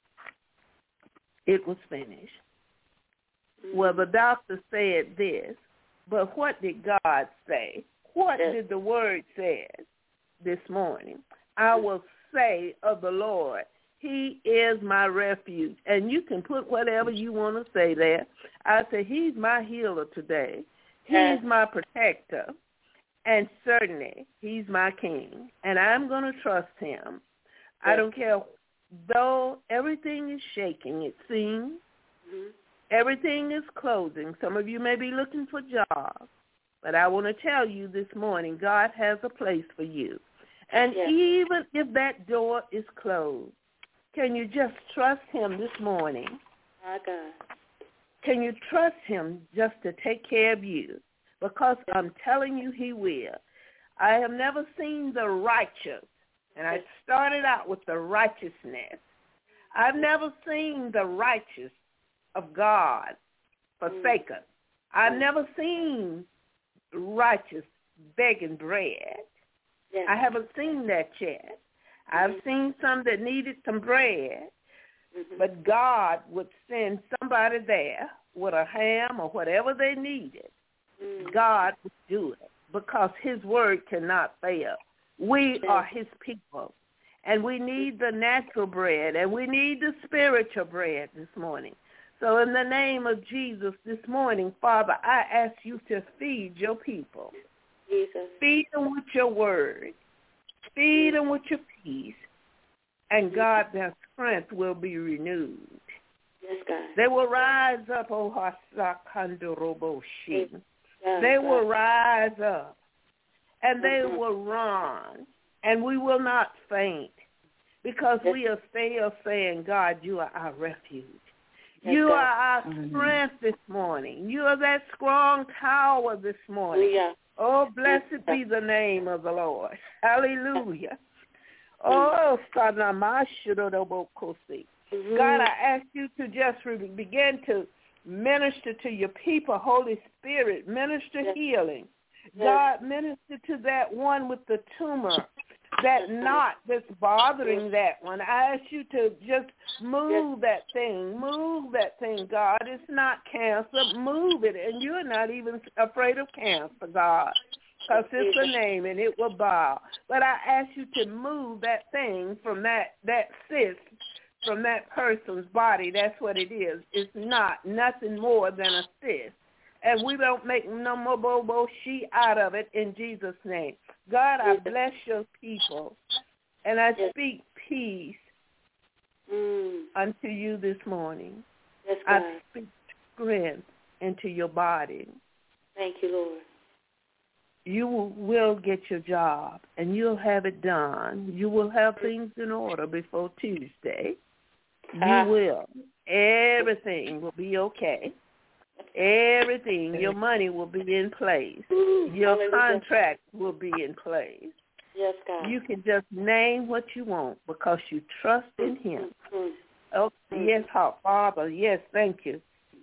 [SPEAKER 5] it was finished. Mm-hmm. Well, the doctor said this, but what did God say? What yes. did the word say this morning? I will say of the Lord, he is my refuge. And you can put whatever you want to say there. I say, he's my healer today. He's yes. my protector. And certainly, he's my king. And I'm going to trust him. Yes. I don't care. Though everything is shaking, it seems. Mm-hmm. Everything is closing. Some of you may be looking for jobs. But I want to tell you this morning, God has a place for you. And
[SPEAKER 6] yes.
[SPEAKER 5] even if that door is closed, can you just trust him this morning?
[SPEAKER 6] My God.
[SPEAKER 5] Can you trust him just to take care of you? Because I'm telling you he will. I have never seen the righteous, and I started out with the righteousness. I've never seen the righteous of God forsaken. I've never seen righteous begging bread.
[SPEAKER 6] Yes.
[SPEAKER 5] I haven't seen that yet. I've seen some that needed some bread,
[SPEAKER 6] mm-hmm.
[SPEAKER 5] but God would send somebody there with a ham or whatever they needed.
[SPEAKER 6] Mm-hmm.
[SPEAKER 5] God would do it because his word cannot fail. We
[SPEAKER 6] yes.
[SPEAKER 5] are his people, and we need the natural bread, and we need the spiritual bread this morning. So in the name of Jesus this morning, Father, I ask you to feed your people.
[SPEAKER 6] Jesus.
[SPEAKER 5] Feed them with your word. Feed them with your peace. And God, their strength will be renewed.
[SPEAKER 6] Yes, God.
[SPEAKER 5] They will rise up, O Hasakandoroboshi.
[SPEAKER 6] Yes,
[SPEAKER 5] they
[SPEAKER 6] God.
[SPEAKER 5] will rise up, and they
[SPEAKER 6] mm-hmm.
[SPEAKER 5] will run, and we will not faint, because
[SPEAKER 6] yes.
[SPEAKER 5] we are still saying, God, you are our refuge.
[SPEAKER 6] Yes,
[SPEAKER 5] you
[SPEAKER 6] God.
[SPEAKER 5] are our strength this morning. You are that strong tower this morning.
[SPEAKER 6] Hallelujah.
[SPEAKER 5] Oh, blessed be the name of the Lord. Hallelujah. Oh, Sanamashurobokosi. God, I ask you to just re- begin to minister to your people, Holy Spirit. Minister
[SPEAKER 6] yes.
[SPEAKER 5] healing.
[SPEAKER 6] Yes.
[SPEAKER 5] God, minister to that one with the tumor, that knot that's bothering
[SPEAKER 6] yes.
[SPEAKER 5] that one. I ask you to just move
[SPEAKER 6] yes.
[SPEAKER 5] that thing. Move that thing, God. It's not cancer. Move it. And you're not even afraid of cancer, God, because it's a name and it will bow. But I ask you to move that thing from that, that cyst, from that person's body. That's what it is. It's not nothing more than a cyst. And we don't make no more bobo she out of it in Jesus' name. God, I bless your people, and I
[SPEAKER 6] yes.
[SPEAKER 5] speak peace
[SPEAKER 6] mm.
[SPEAKER 5] unto you this morning.
[SPEAKER 6] Yes, God.
[SPEAKER 5] I speak strength into your body.
[SPEAKER 6] Thank you, Lord.
[SPEAKER 5] You will get your job, and you'll have it done. You will have things in order before Tuesday. You
[SPEAKER 6] ah.
[SPEAKER 5] will. Everything will be okay. Everything, your money will be in place.
[SPEAKER 6] Ooh,
[SPEAKER 5] your
[SPEAKER 6] hallelujah.
[SPEAKER 5] contract will be in place.
[SPEAKER 6] Yes, God.
[SPEAKER 5] You can just name what you want because you trust in him.
[SPEAKER 6] Mm-hmm.
[SPEAKER 5] Oh, yes, Father. Yes, thank you.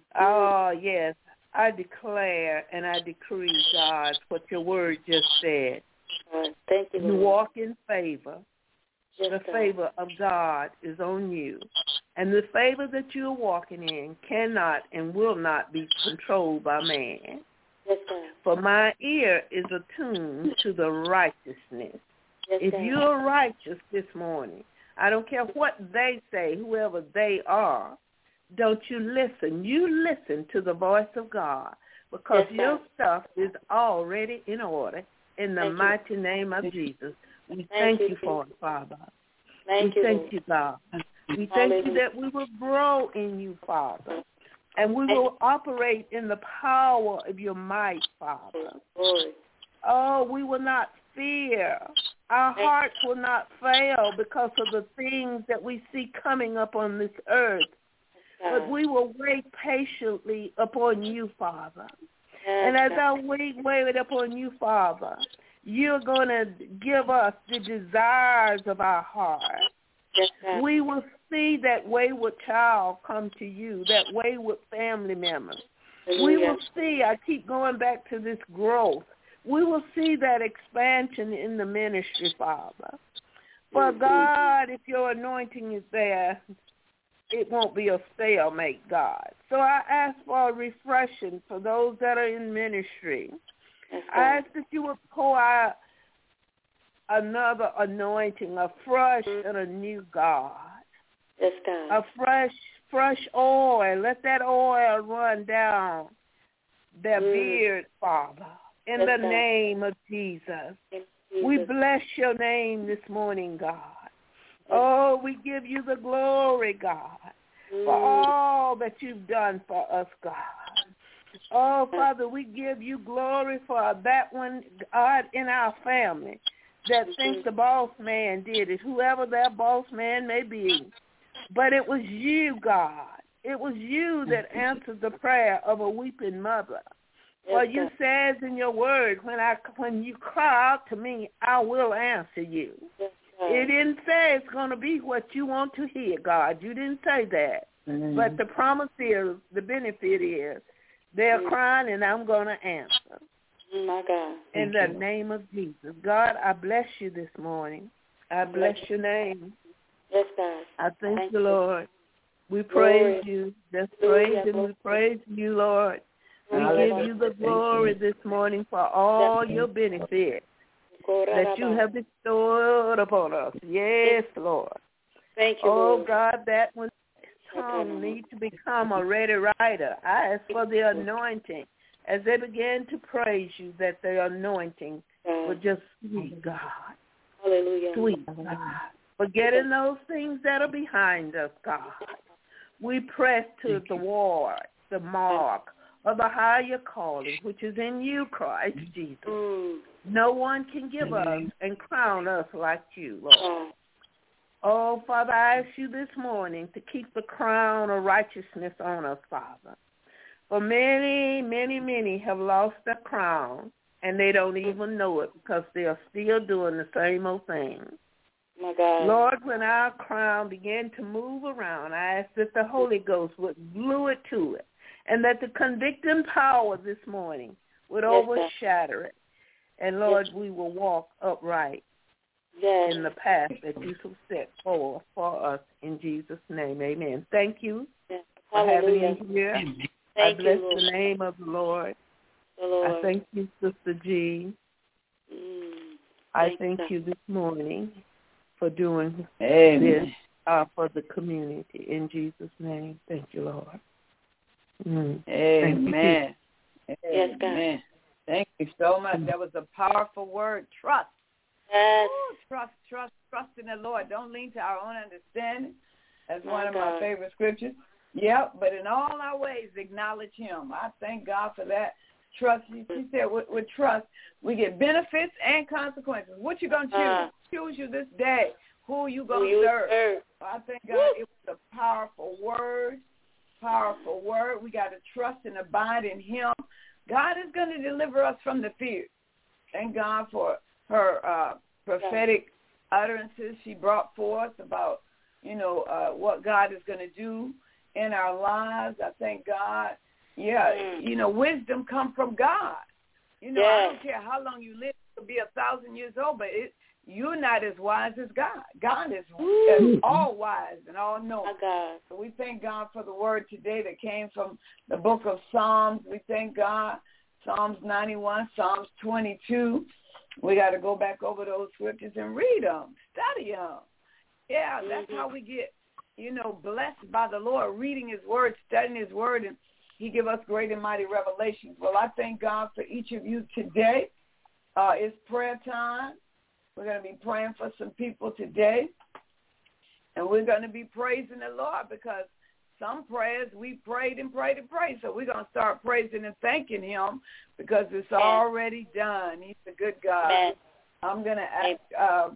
[SPEAKER 5] Oh, yes. I declare and I decree, God, what your word just said.
[SPEAKER 6] Uh, thank you, Lord.
[SPEAKER 5] You walk in favor.
[SPEAKER 6] Yes,
[SPEAKER 5] the
[SPEAKER 6] God.
[SPEAKER 5] favor of God is on you. And the favor that you're walking in cannot and will not be controlled by man.
[SPEAKER 6] Yes, God.
[SPEAKER 5] For my ear is attuned to the righteousness.
[SPEAKER 6] Yes,
[SPEAKER 5] if
[SPEAKER 6] God.
[SPEAKER 5] you're righteous this morning, I don't care what they say, whoever they are, don't you listen. You listen to the voice of God because
[SPEAKER 6] yes,
[SPEAKER 5] your stuff is already in order in the
[SPEAKER 6] thank
[SPEAKER 5] mighty
[SPEAKER 6] you.
[SPEAKER 5] name of Jesus. We
[SPEAKER 6] thank
[SPEAKER 5] thank
[SPEAKER 6] you,
[SPEAKER 5] you for it, Father.
[SPEAKER 6] Thank
[SPEAKER 5] we
[SPEAKER 6] you,
[SPEAKER 5] thank
[SPEAKER 6] Lord.
[SPEAKER 5] you, God. We
[SPEAKER 6] Hallelujah.
[SPEAKER 5] thank you that we will grow in you, Father. And we will operate in the power of your might, Father.
[SPEAKER 6] Glory.
[SPEAKER 5] Oh, we will not fear. Our hearts will not fail because of the things that we see coming up on this earth. But we will wait patiently upon you, Father.
[SPEAKER 6] Yes,
[SPEAKER 5] and as
[SPEAKER 6] God.
[SPEAKER 5] I wait, wait upon you, Father, you're going to give us the desires of our heart.
[SPEAKER 6] Yes, God.
[SPEAKER 5] We will see that wayward child come to you, that wayward family member.
[SPEAKER 6] Hallelujah.
[SPEAKER 5] We will see, I keep going back to this growth. We will see that expansion in the ministry, Father. For
[SPEAKER 6] mm-hmm.
[SPEAKER 5] God, if your anointing is there, it won't be a stalemate, God. So I ask for a refreshing for those that are in ministry.
[SPEAKER 6] Yes,
[SPEAKER 5] I ask that you would pour out another anointing, a fresh
[SPEAKER 6] mm-hmm.
[SPEAKER 5] and a new God.
[SPEAKER 6] Yes, God.
[SPEAKER 5] A fresh, fresh oil. Let that oil run down their
[SPEAKER 6] mm.
[SPEAKER 5] beard, Father, in
[SPEAKER 6] yes,
[SPEAKER 5] the
[SPEAKER 6] God.
[SPEAKER 5] name of Jesus.
[SPEAKER 6] Jesus.
[SPEAKER 5] We bless your name this morning, God.
[SPEAKER 6] Yes.
[SPEAKER 5] Oh, we give you the glory, God,
[SPEAKER 6] mm.
[SPEAKER 5] for all that you've done for us, God. Oh, Father, we give you glory for that one, God, in our family. that think the boss man did it, whoever that boss man may be. But it was you, God. It was you that answered the prayer of a weeping mother. Yes, well, you says in your word, when I when you cry out to me, I will answer you. Yes, it didn't say it's going to be what you want to hear, God. You didn't say that. Mm-hmm. But the promise is, the benefit is, they're mm-hmm. crying and I'm going to answer.
[SPEAKER 6] My God.
[SPEAKER 5] In Thank the you. Name of Jesus. God, I bless you this morning. I bless your name.
[SPEAKER 6] Yes, God.
[SPEAKER 5] I thank, thank you,
[SPEAKER 6] you,
[SPEAKER 5] Lord. We praise glory. You. Just praise and we praise you, Lord. We give you the glory this morning for all your benefits that you have bestowed upon us. Yes, Lord.
[SPEAKER 6] Thank you,
[SPEAKER 5] Oh,
[SPEAKER 6] Lord.
[SPEAKER 5] God, that when tongue need to become a ready writer. I ask for the anointing as they began to praise you, that the anointing would just sweet God.
[SPEAKER 6] Hallelujah.
[SPEAKER 5] Sweet God. Forgetting those things that are behind us, God. We press to the ward, the mark of the higher calling, which is in you, Christ Jesus. Mm. No one can give us and crown us like you, Lord. Oh, Father, I ask you this morning to keep the crown of righteousness on us, Father. For many, many, many have lost their crown, and they don't even know it because they are still doing the same old thing.
[SPEAKER 6] My God.
[SPEAKER 5] Lord, when our crown began to move around, I ask that the Holy Ghost would glue it to it, and that the convicting power this morning would yes, overshadow it. And, Lord, yes. we will walk upright yes. in the path that you have set forth for us in Jesus' name. Amen. Thank you
[SPEAKER 6] yes.
[SPEAKER 5] for having me here.
[SPEAKER 6] Thank
[SPEAKER 5] I bless
[SPEAKER 6] you,
[SPEAKER 5] the name of the Lord.
[SPEAKER 6] the Lord.
[SPEAKER 5] I thank you, Sister G.
[SPEAKER 6] Mm,
[SPEAKER 5] I thank you this morning for doing Amen. This uh, for the community. In Jesus' name, thank you, Lord. Mm.
[SPEAKER 2] Amen.
[SPEAKER 6] You. Yes, God.
[SPEAKER 2] Amen. Thank you so much. That was a powerful word, trust.
[SPEAKER 6] Yes.
[SPEAKER 2] Ooh, trust, trust, trust in the Lord. Don't lean to our own understanding. That's
[SPEAKER 6] my
[SPEAKER 2] one of
[SPEAKER 6] God.
[SPEAKER 2] my favorite scriptures. Yep, but in all our ways, acknowledge him. I thank God for that. Trust. She said with, with trust, we get benefits and consequences. What you going to choose? Uh, choose you this day. Who you going to serve? serve. I thank God Woo. It was a powerful word, powerful word. We got to trust and abide in him. God is going to deliver us from the fear. Thank God for her uh, prophetic yeah. utterances she brought forth about, you know, uh, what God is going to do in our lives. I thank God. Yeah, mm. you know, wisdom comes from God. You know, yeah. I don't care how long you live. You'll be a thousand years old, but it, you're not as wise as God. God is, is all wise and all knowing.
[SPEAKER 6] Oh, God.
[SPEAKER 2] So we thank God for the word today that came from the book of Psalms. We thank God. Psalms ninety-one, Psalms twenty-two. We got to go back over those scriptures and read them, study them. Yeah, that's mm-hmm. how we get, you know, blessed by the Lord, reading his word, studying his word, and he give us great and mighty revelations. Well, I thank God for each of you today. Uh, it's prayer time. We're going to be praying for some people today, and we're going to be praising the Lord because some prayers we prayed and prayed and prayed. So we're going to start praising and thanking him because it's already done. He's a good God.
[SPEAKER 6] Amen.
[SPEAKER 2] I'm going to ask uh,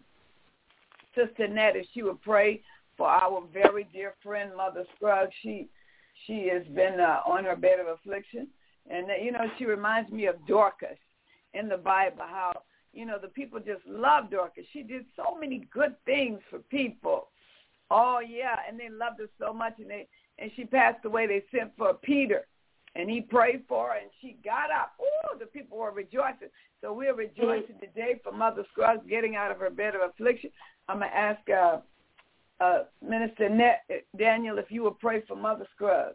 [SPEAKER 2] Sister Nett if she would pray for our very dear friend, Mother Scruggs. She she has been uh, on her bed of affliction. And, uh, you know, she reminds me of Dorcas in the Bible, how, you know, the people just loved Dorcas. She did so many good things for people. Oh, yeah, and they loved her so much, and they and she passed away. They sent for Peter, and he prayed for her, and she got up. Ooh, the people were rejoicing. So we're rejoicing mm-hmm. today for Mother Scruggs getting out of her bed of affliction. I'm going to ask uh, uh, Minister Nett, Daniel, if you would pray for Mother Scruggs.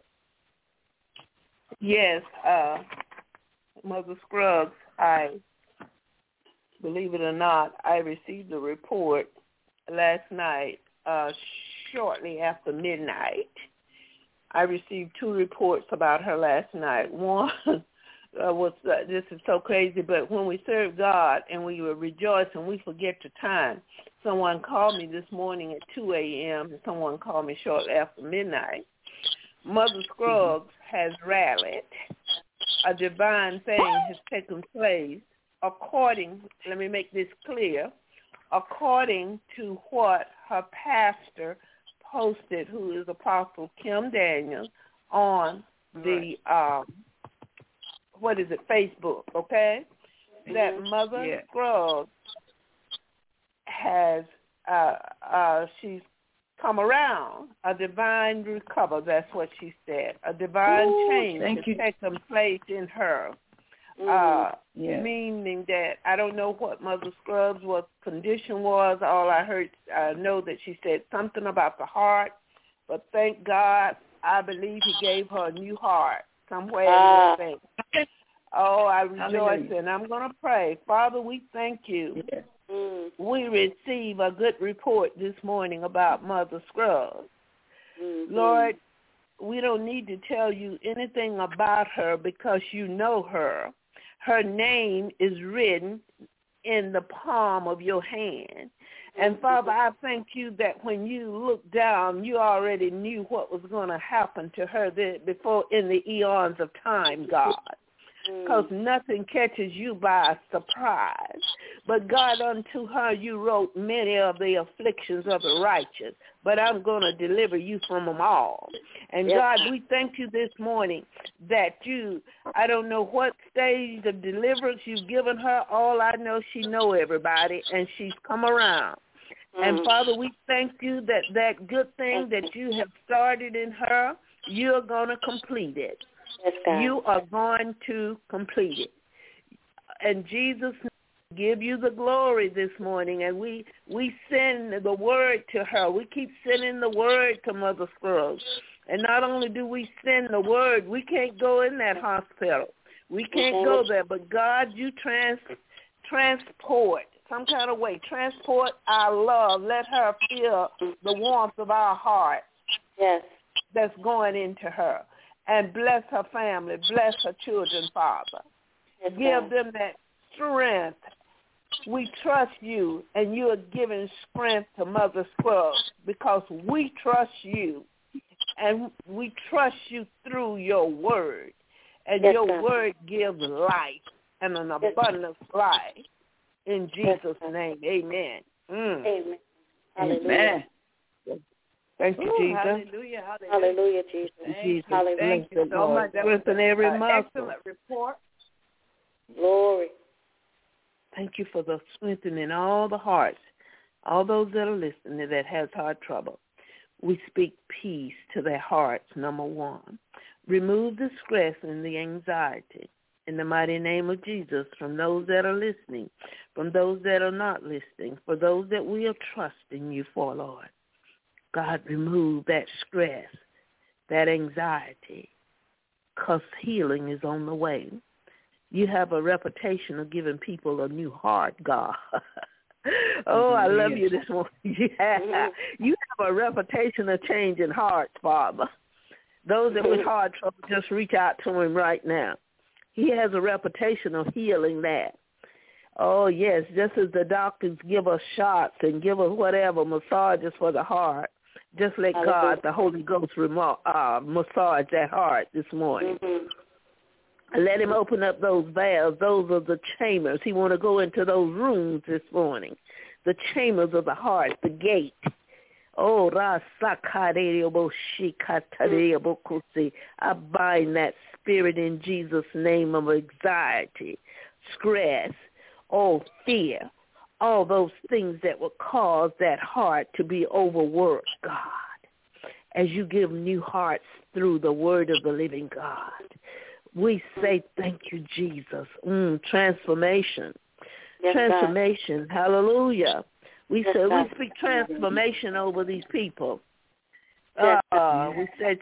[SPEAKER 5] Yes, uh, Mother Scruggs, I, believe it or not, I received a report last night, uh, shortly after midnight. I received two reports about her last night. One uh, was, uh, this is so crazy, but when we serve God and we were rejoicing, we forget the time. Someone called me this morning at two a.m. and someone called me shortly after midnight. Mother Scruggs has rallied. A divine thing has taken place according, let me make this clear, according to what her pastor posted, who is Apostle Kim Daniels, on the, um, what is it, Facebook, okay? Mm-hmm. That Mother yeah. Scruggs has, uh, uh, she's come around, a divine recover, that's what she said, a divine Ooh, change has you. taken place in her. Mm-hmm. Uh, yeah. Meaning that I don't know what Mother Scruggs' what condition was. All I heard, I know that she said something about the heart, but thank God, I believe he gave her a new heart somewhere uh, in this thing. Oh, I rejoice, hallelujah. And I'm going to pray. Father, we thank you. Yeah. Mm. We receive a good report this morning about Mother Scruggs. Mm-hmm. Lord, we don't need to tell you anything about her because you know her. Her name is written in the palm of your hand. And, Father, I thank you that when you looked down, you already knew what was going to happen to her before in the eons of time, God. Because nothing catches you by surprise. But, God, unto her you wrote many of the afflictions of the righteous, but I'm going to deliver you from them all. And, yes. God, we thank you this morning that you, I don't know what stage of deliverance you've given her. All I know, she know everybody, and she's come around. Mm. And, Father, we thank you that that good thing that you have started in her, you're going to complete it. Yes, you are going to complete it. And Jesus give you the glory this morning, and we we send the word to her. We keep sending the word to Mother Scruggs. And not only do we send the word, we can't go in that hospital. We can't mm-hmm. go there. But, God, you trans transport some kind of way. Transport our love. Let her feel the warmth of our heart yes. that's going into her. And bless her family, bless her children, Father. Yes, Give them that strength. We trust you, and you are giving strength to Mother Scruggs because we trust you, and we trust you through your word. And yes, your God. word gives life and an yes. abundant life. In Jesus' yes, name, amen. Mm.
[SPEAKER 6] Amen.
[SPEAKER 2] Hallelujah. Amen.
[SPEAKER 5] Thank you,
[SPEAKER 2] Ooh,
[SPEAKER 5] Jesus.
[SPEAKER 2] Hallelujah, hallelujah.
[SPEAKER 6] Hallelujah, Jesus.
[SPEAKER 2] Thank,
[SPEAKER 5] Jesus.
[SPEAKER 2] hallelujah. Thank you so much. That was
[SPEAKER 5] Strengthen every
[SPEAKER 2] an
[SPEAKER 5] muscle.
[SPEAKER 2] excellent report.
[SPEAKER 6] Glory.
[SPEAKER 5] Thank you for the strengthening all the hearts, all those that are listening that has heart trouble. We speak peace to their hearts, number one. Remove the stress and the anxiety in the mighty name of Jesus from those that are listening, from those that are not listening, for those that we are trusting you for, Lord. God, remove that stress, that anxiety, because healing is on the way. You have a reputation of giving people a new heart, God. oh, I love you this morning. Yeah. You have a reputation of changing hearts, Father. Those that with heart trouble, just reach out to him right now. He has a reputation of healing that. Oh, yes, just as the doctors give us shots and give us whatever, massages for the heart, just let God, the Holy Ghost, remo- uh, massage that heart this morning. Mm-hmm. Let him open up those valves. Those are the chambers. He want to go into those rooms this morning, the chambers of the heart, the gate. Oh, I bind that spirit in Jesus' name of anxiety, stress, oh, fear. All those things that will cause that heart to be overworked, God, as you give new hearts through the word of the living God. We say thank you, Jesus. Mm, transformation. Yes, transformation. God. Hallelujah. We yes, say God. We speak transformation over these people. Yes, uh, we say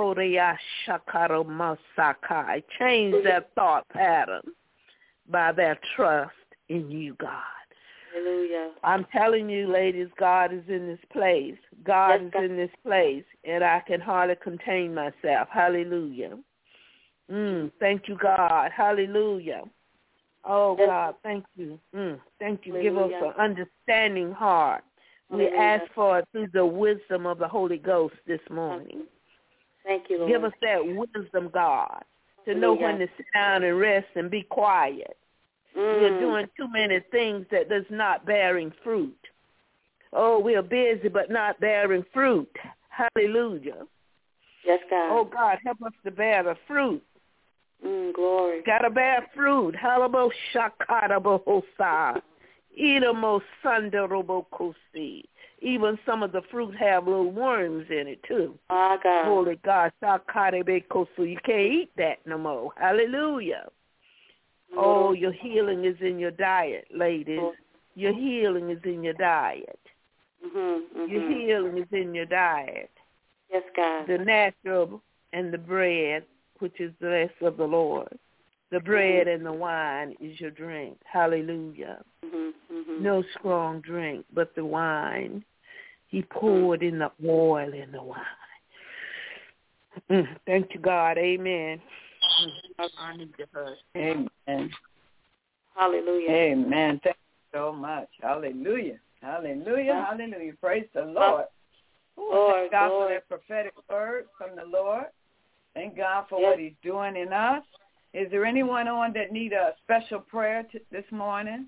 [SPEAKER 5] change their thought pattern by their trust in you, God.
[SPEAKER 6] Hallelujah.
[SPEAKER 5] I'm telling you, ladies, God is in this place. God yes, is God. in this place, and I can hardly contain myself. Hallelujah. Mm, thank you, God. Hallelujah. Oh, yes. God, thank you. Mm, thank you. Hallelujah. Give us an understanding heart. Hallelujah. We ask for it through the wisdom of the Holy Ghost this morning.
[SPEAKER 6] Thank you, Lord.
[SPEAKER 5] Give us that wisdom, God, to Hallelujah. know when to sit down and rest and be quiet. Mm. We're doing too many things that is not bearing fruit. Oh, we're busy but not bearing fruit. Hallelujah.
[SPEAKER 6] Yes, God.
[SPEAKER 5] Oh, God, help us to bear the fruit.
[SPEAKER 6] Mm, glory.
[SPEAKER 5] Got to bear fruit. Halabo shakadabo hosa. Idamo sandarobo kosi. Even some of the fruit have little worms in it, too.
[SPEAKER 6] Oh, God.
[SPEAKER 5] Holy God. Shakadebe kosu. You can't eat that no more. Hallelujah. Mm-hmm. Oh, your healing is in your diet, ladies. Mm-hmm. Your healing is in your diet.
[SPEAKER 6] Mm-hmm. Mm-hmm.
[SPEAKER 5] Your healing is in your diet.
[SPEAKER 6] Yes, God.
[SPEAKER 5] The natural and the bread, which is the rest of the Lord. The bread mm-hmm. and the wine is your drink. Hallelujah.
[SPEAKER 6] Mm-hmm. Mm-hmm.
[SPEAKER 5] No strong drink, but the wine. He poured mm-hmm. in the oil in the wine. Mm, thank you, God. Amen. I need to hush.
[SPEAKER 2] Amen.
[SPEAKER 6] Hallelujah.
[SPEAKER 2] Amen. Thank you so much. Hallelujah. Hallelujah. Hallelujah. Praise the Lord. Ooh,
[SPEAKER 6] Lord,
[SPEAKER 2] thank God
[SPEAKER 6] Lord.
[SPEAKER 2] for that prophetic word from the Lord. Thank God for
[SPEAKER 6] yes.
[SPEAKER 2] what he's doing in us. Is there anyone on that need a special prayer t- this morning?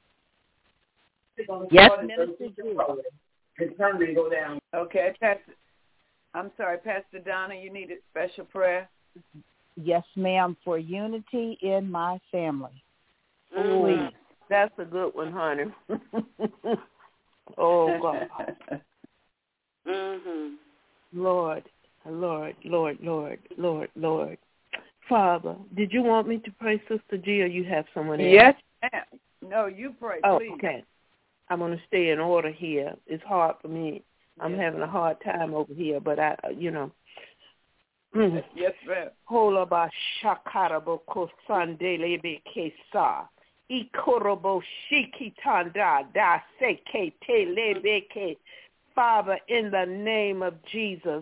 [SPEAKER 3] Yes, Minister
[SPEAKER 2] G. Okay, Pastor. I'm sorry, Pastor Donna, you need a special prayer?
[SPEAKER 3] Yes, ma'am, for unity in my family.
[SPEAKER 5] Mm. Please. That's a good one, honey. Oh, God.
[SPEAKER 6] Mm-hmm.
[SPEAKER 5] Lord, Lord, Lord, Lord, Lord, Lord. Father, did you want me to pray, Sister G, or you have someone else?
[SPEAKER 2] Yes, ma'am. No, you pray,
[SPEAKER 5] oh,
[SPEAKER 2] please.
[SPEAKER 5] Okay. I'm going to stay in order here. It's hard for me. I'm
[SPEAKER 2] yes,
[SPEAKER 5] having a hard time over here, but I, you know.
[SPEAKER 2] Mm. Yes, ma'am.
[SPEAKER 5] Hola ba shakarabo kosandelebe kesa. Ikorobo shikitanda da seke telebeke. Father, in the name of Jesus,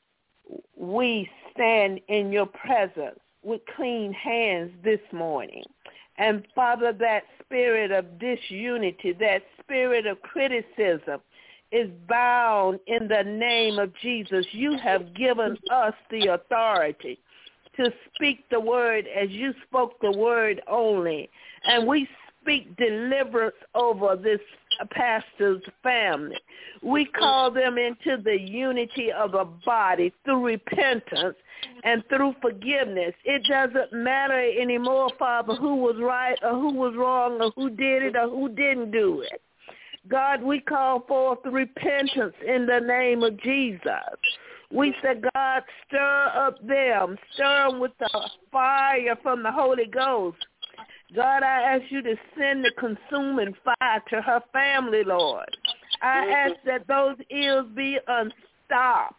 [SPEAKER 5] we stand in your presence with clean hands this morning. And Father, that spirit of disunity, that spirit of criticism is bound in the name of Jesus. You have given us the authority to speak the word as you spoke the word only. And we speak deliverance over this pastor's family. We call them into the unity of the body through repentance and through forgiveness. It doesn't matter anymore, Father, who was right or who was wrong or who did it or who didn't do it. God, we call forth repentance in the name of Jesus. We said, God, stir up them, stir them with the fire from the Holy Ghost. God, I ask you to send the consuming fire to her family, Lord. I ask that those ears be unstopped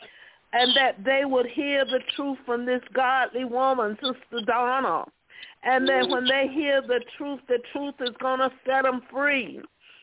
[SPEAKER 5] and that they would hear the truth from this godly woman, Sister Donna, and that when they hear the truth, the truth is going to set them free.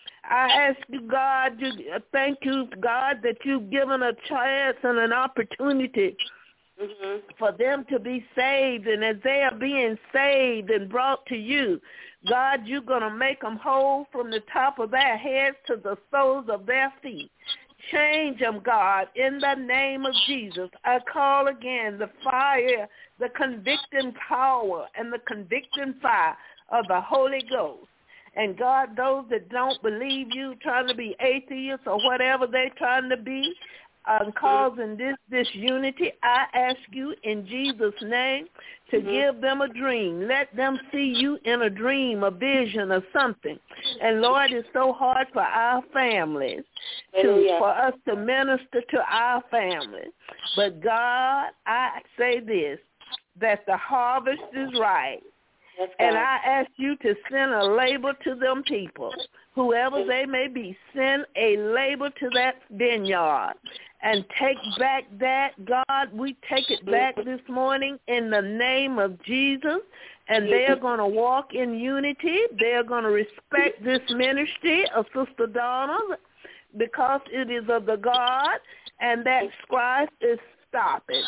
[SPEAKER 5] I ask you, God, you, thank you, God, that you've given a chance and an opportunity mm-hmm. for them to be saved. And as they are being saved and brought to you, God, you're going to make them whole from the top of their heads to the soles of their feet. Change them, God, in the name of Jesus. I call again the fire, the convicting power, and the convicting fire of the Holy Ghost. And God, those that don't believe you, trying to be atheists or whatever they're trying to be, um, causing this disunity, I ask you in Jesus' name to mm-hmm. give them a dream. Let them see you in a dream, a vision, or something. And Lord, it's so hard for our families, to, for us to minister to our families. But God, I say this, that the harvest is right. And I ask you to send a label to them people, whoever they may be. Send a label to that vineyard and take back that. God, we take it back this morning in the name of Jesus, and they are going to walk in unity. They are going to respect this ministry of Sister Donna because it is of the God, and that strife is stopping.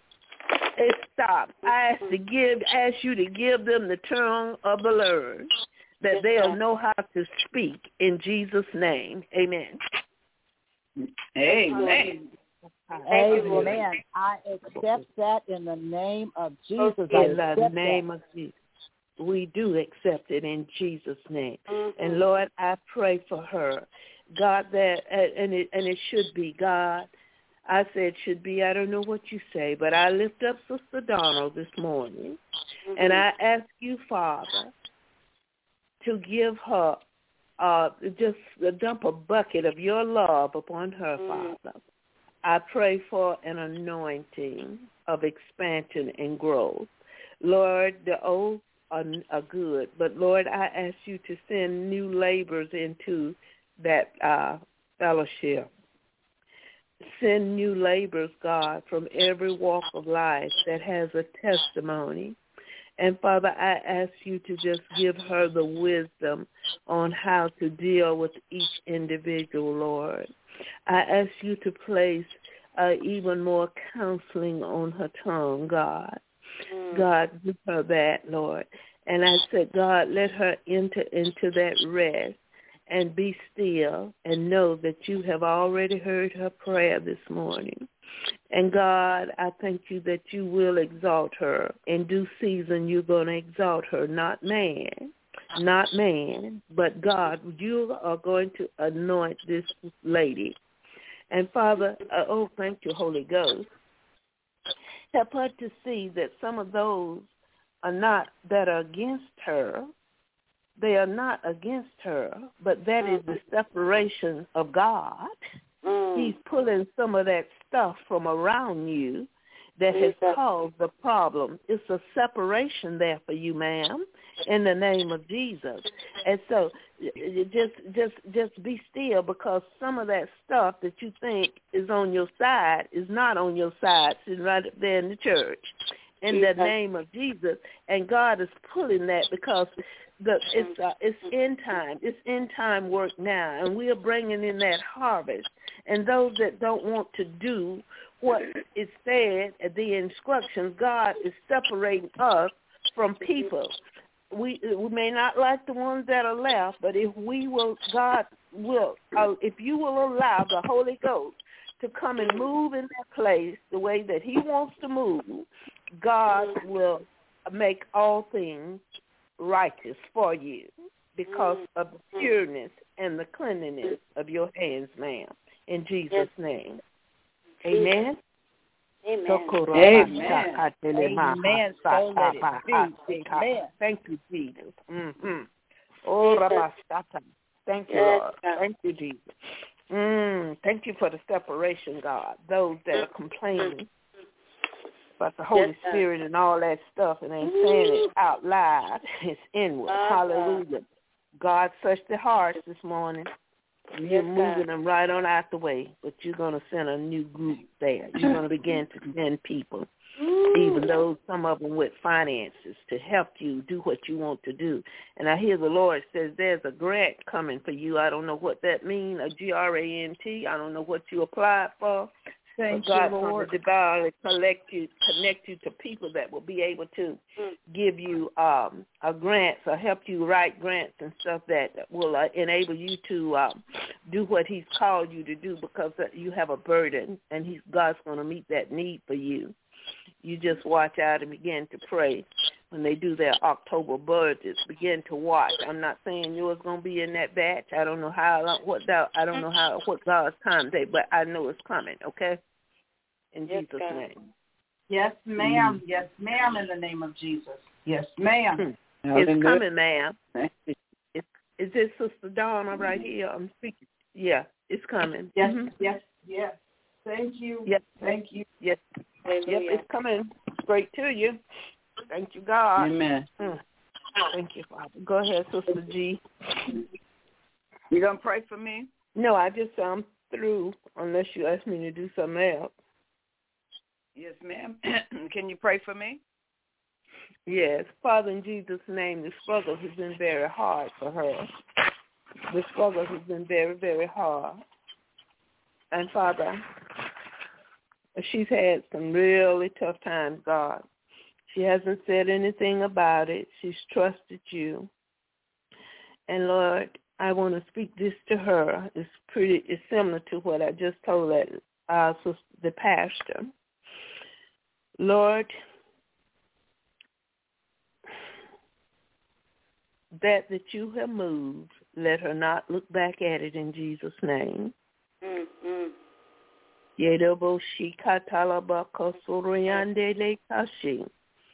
[SPEAKER 5] It stopped. I ask to give, ask you to give them the tongue of the learned, that they'll know how to speak in Jesus' name. Amen.
[SPEAKER 2] Amen.
[SPEAKER 3] Amen. I accept that in the name of Jesus.
[SPEAKER 5] In the name of Jesus. we do accept it in Jesus' name.
[SPEAKER 6] Mm-hmm.
[SPEAKER 5] And, Lord, I pray for her. God, that, and it, and it should be, God. I said it should be, I don't know what you say, but I lift up Sister Donald this morning, mm-hmm. and I ask you, Father, to give her uh, just dump a bucket of your love upon her, mm-hmm. Father. I pray for an anointing of expansion and growth. Lord, the old are, are good, but, Lord, I ask you to send new laborers into that uh, fellowship. Send new laborers, God, from every walk of life that has a testimony. And, Father, I ask you to just give her the wisdom on how to deal with each individual, Lord. I ask you to place uh, even more counseling on her tongue, God. Mm. God, give her that, Lord. And I said, God, let her enter into that rest and be still and know that you have already heard her prayer this morning. And, God, I thank you that you will exalt her. In due season, you're going to exalt her, not man, not man, but God, you are going to anoint this lady. And, Father, uh, oh, thank you, Holy Ghost. Help her to see that some of those are not that are against her. They are not against her, but that is the separation of God. Mm. He's pulling some of that stuff from around you that has caused the problem. It's a separation there for you, ma'am, in the name of Jesus. And so just just just be still, because some of that stuff that you think is on your side is not on your side, sitting right up there in the church, in the name of Jesus. And God is pulling that because the, it's uh, it's end time. It's end time work now, and we are bringing in that harvest. And those that don't want to do what is said, the instructions, God is separating us from people. We we may not like the ones that are left, but if we will, God will, uh, if you will allow the Holy Ghost to come and move in that place the way that he wants to move, God will make all things righteous for you because of the pureness and the cleanliness of your hands, ma'am. In Jesus' name. Amen.
[SPEAKER 6] Amen.
[SPEAKER 3] Amen. Amen. So let it be. Amen.
[SPEAKER 5] Thank you, Jesus. Mm-hmm. Oh, Rabashata. Thank you, Lord. Thank you, Jesus. Mm, thank you for the separation, God. Those that are complaining about the Holy Spirit and all that stuff and ain't saying it out loud. It's inward. Hallelujah. God searched their hearts this morning. You're moving them right on out the way, but you're going to send a new group there. You're going to begin to send people, even though some of them with finances, to help you do what you want to do. And I hear the Lord says there's a grant coming for you. I don't know what that means, a G R A N T. I don't know what you applied for.
[SPEAKER 3] Thank
[SPEAKER 5] God,
[SPEAKER 3] you, Lord.
[SPEAKER 5] God divinely collect you, connect you to people that will be able to give you um, a grants or help you write grants and stuff that will uh, enable you to um, do what he's called you to do, because you have a burden, and he's, God's going to meet that need for you. You just watch out and begin to pray. When they do their October budgets, begin to watch. I'm not saying yours going to be in that batch. I don't know how, what I don't know how, what God's time day, but I know it's coming, okay? In yes, Jesus' God. Name.
[SPEAKER 3] Yes, ma'am. Mm. Yes, ma'am, in the name of Jesus. Yes, ma'am.
[SPEAKER 5] Hmm. It's coming, ma'am. Is, is this Sister Donna right here? I'm speaking. Yeah, it's coming.
[SPEAKER 3] Yes,
[SPEAKER 5] mm-hmm.
[SPEAKER 3] yes, yes. Thank you.
[SPEAKER 5] Yes.
[SPEAKER 3] Thank you.
[SPEAKER 5] Yes. Yep, it's coming straight to you. Thank you, God.
[SPEAKER 2] Amen.
[SPEAKER 5] Mm. Thank you, Father. Go ahead, Sister G.
[SPEAKER 2] You going to pray for me?
[SPEAKER 5] No, I just, I'm through, unless you ask me to do something else.
[SPEAKER 2] Yes, ma'am. Can you pray for me?
[SPEAKER 5] Yes. Father, in Jesus' name, the struggle has been very hard for her. The struggle has been very, very hard. And, Father, she's had some really tough times, God. She hasn't said anything about it. She's trusted you. And, Lord, I want to speak this to her. It's pretty, it's similar to what I just told that, uh, the pastor. Lord, that that you have moved, let her not look back at it in Jesus' name.
[SPEAKER 6] Mm-hmm.
[SPEAKER 5] Yedoboshi katalabako suriande le kashi.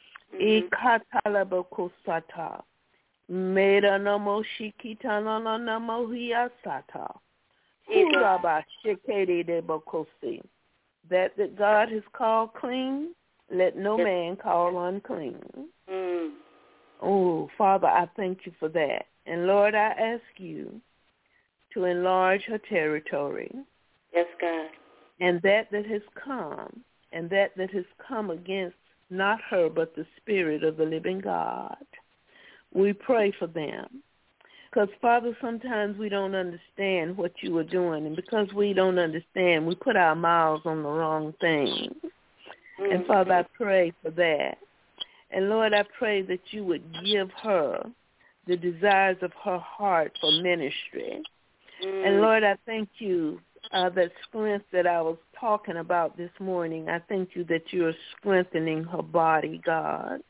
[SPEAKER 5] Ikatalabakosata. Meda namo shikitana namo hiasata. Uraba shekere de bakosi. That that God has called clean, let no yes. man call unclean.
[SPEAKER 6] Mm.
[SPEAKER 5] Oh, Father, I thank you for that. And Lord, I ask you to enlarge her territory.
[SPEAKER 6] Yes, God.
[SPEAKER 5] And that that has come, and that that has come against not her, but the Spirit of the living God. We pray for them. Because, Father, sometimes we don't understand what you are doing. And because we don't understand, we put our mouths on the wrong things. Mm-hmm. And, Father, I pray for that. And, Lord, I pray that you would give her the desires of her heart for ministry. Mm-hmm. And, Lord, I thank you uh, that strength that I was talking about this morning. I thank you that you are strengthening her body, God.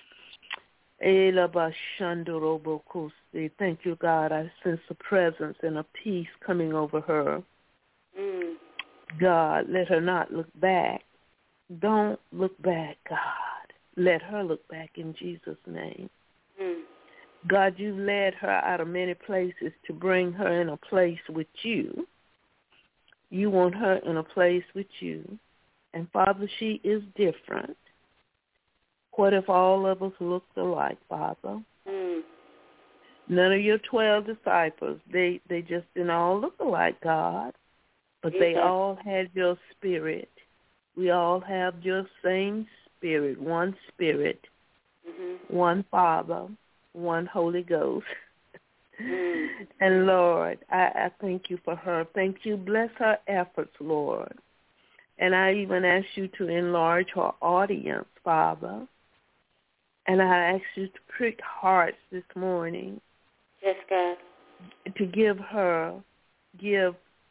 [SPEAKER 5] Thank you, God. I sense a presence and a peace coming over her.
[SPEAKER 6] Mm.
[SPEAKER 5] God, let her not look back. Don't look back, God. Let her look back in Jesus' name.
[SPEAKER 6] Mm.
[SPEAKER 5] God, you led her out of many places to bring her in a place with you. You want her in a place with you. And, Father, she is different. What if all of us looked alike, Father?
[SPEAKER 6] Mm.
[SPEAKER 5] None of your twelve disciples, they, they just didn't all look alike, God. But they
[SPEAKER 6] Okay.
[SPEAKER 5] all had your spirit. We all have your same spirit, one spirit,
[SPEAKER 6] mm-hmm.
[SPEAKER 5] one Father, one Holy Ghost.
[SPEAKER 6] Mm.
[SPEAKER 5] And, Lord, I, I thank you for her. Thank you. Bless her efforts, Lord. And I even ask you to enlarge her audience, Father. And I ask you to prick hearts this morning.
[SPEAKER 6] Yes, God.
[SPEAKER 5] To give her, give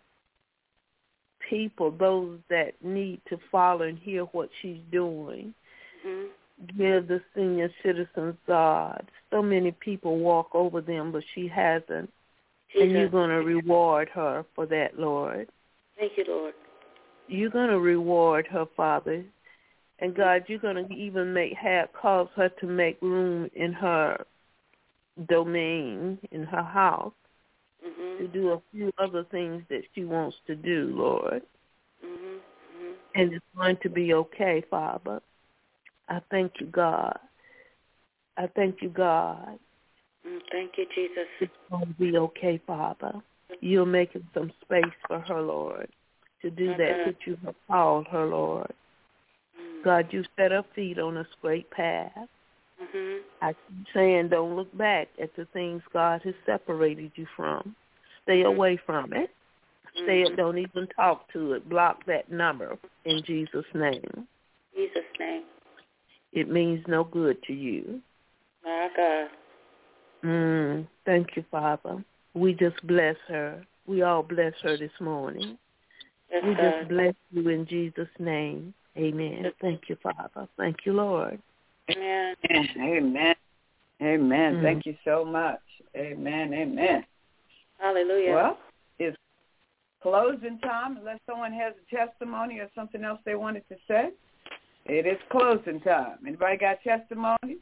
[SPEAKER 5] people, those that need to follow and hear what she's doing.
[SPEAKER 6] Mm-hmm.
[SPEAKER 5] Give the senior citizens, God. So many people walk over them, but she hasn't.
[SPEAKER 6] Jesus.
[SPEAKER 5] And you're going to reward her for that, Lord.
[SPEAKER 6] Thank you, Lord.
[SPEAKER 5] You're going to reward her, Father. And, God, you're going to even make have, cause her to make room in her domain, in her house,
[SPEAKER 6] mm-hmm.
[SPEAKER 5] to do a few other things that she wants to do, Lord.
[SPEAKER 6] Mm-hmm. Mm-hmm.
[SPEAKER 5] And it's going to be okay, Father. I thank you, God. I thank you, God.
[SPEAKER 6] Mm, thank you, Jesus.
[SPEAKER 5] It's going to be okay, Father. You're making some space for her, Lord, to do
[SPEAKER 6] okay.
[SPEAKER 5] that which you have called her, Lord.
[SPEAKER 6] Mm.
[SPEAKER 5] God, you set her feet on a straight path.
[SPEAKER 6] Mm-hmm.
[SPEAKER 5] I keep saying don't look back at the things God has separated you from. Stay
[SPEAKER 6] mm-hmm.
[SPEAKER 5] away from it. Stay
[SPEAKER 6] mm-hmm.
[SPEAKER 5] Don't even talk to it. Block that number in Jesus' name.
[SPEAKER 6] Jesus' name.
[SPEAKER 5] It means no good to you.
[SPEAKER 6] My God.
[SPEAKER 5] Mm, thank you, Father. We just bless her. We all bless her this morning.
[SPEAKER 6] Yes,
[SPEAKER 5] we
[SPEAKER 6] God.
[SPEAKER 5] just bless you in Jesus' name. Amen.
[SPEAKER 6] Yes.
[SPEAKER 5] Thank you, Father. Thank you, Lord.
[SPEAKER 6] Amen.
[SPEAKER 2] Amen. Amen.
[SPEAKER 5] Mm.
[SPEAKER 2] Thank you so much. Amen. Amen.
[SPEAKER 6] Hallelujah.
[SPEAKER 2] Well, it's closing time. Unless someone has a testimony or something else they wanted to say, it is closing time. Anybody got testimony?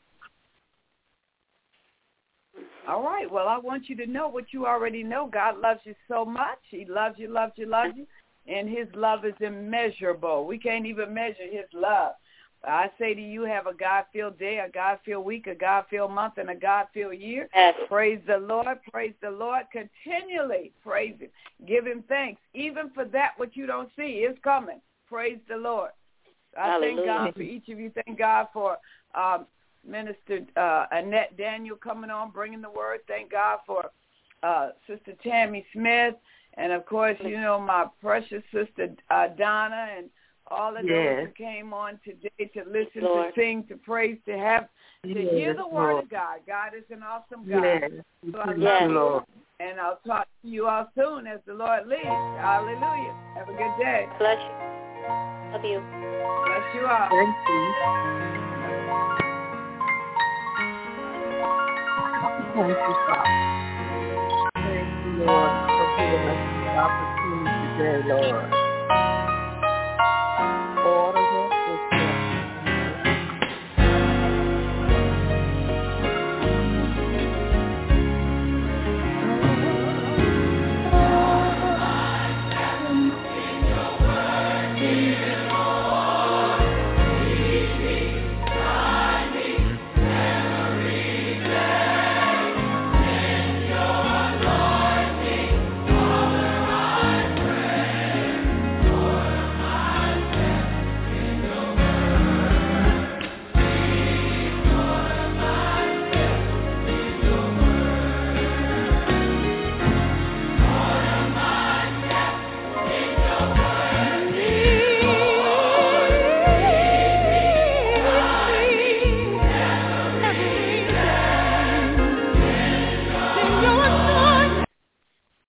[SPEAKER 2] All right. Well, I want you to know what you already know. God loves you so much. He loves you, loves you, loves you. And his love is immeasurable. We can't even measure his love. I say to you, have a God-filled day, a God-filled week, a God-filled month, and a God-filled year.
[SPEAKER 6] Yes.
[SPEAKER 2] Praise the Lord. Praise the Lord. Continually praise him. Give him thanks. Even for that what you don't see is coming. Praise the Lord. I
[SPEAKER 6] Hallelujah.
[SPEAKER 2] thank God for each of you. Thank God for um, Minister uh, Annette Daniel coming on, bringing the word. Thank God for uh, Sister Tammy Smith. And, of course, you know, my precious sister uh, Donna and all of
[SPEAKER 5] yes.
[SPEAKER 2] those who came on today to listen,
[SPEAKER 6] Lord.
[SPEAKER 2] to sing, to praise, to have, to
[SPEAKER 5] yes,
[SPEAKER 2] hear the word
[SPEAKER 5] Lord.
[SPEAKER 2] of God. God is an awesome God.
[SPEAKER 5] Yes.
[SPEAKER 2] So I love
[SPEAKER 6] yes.
[SPEAKER 2] you,
[SPEAKER 5] Lord.
[SPEAKER 2] and I'll talk to you all soon as the Lord leads. Hallelujah. Have a good day.
[SPEAKER 6] Bless you. Love you.
[SPEAKER 2] Bless you all.
[SPEAKER 5] Thank you. Thank you, Father. Thank you, Lord, for giving us this opportunity today, Lord. Order your footsteps.
[SPEAKER 1] Thank you.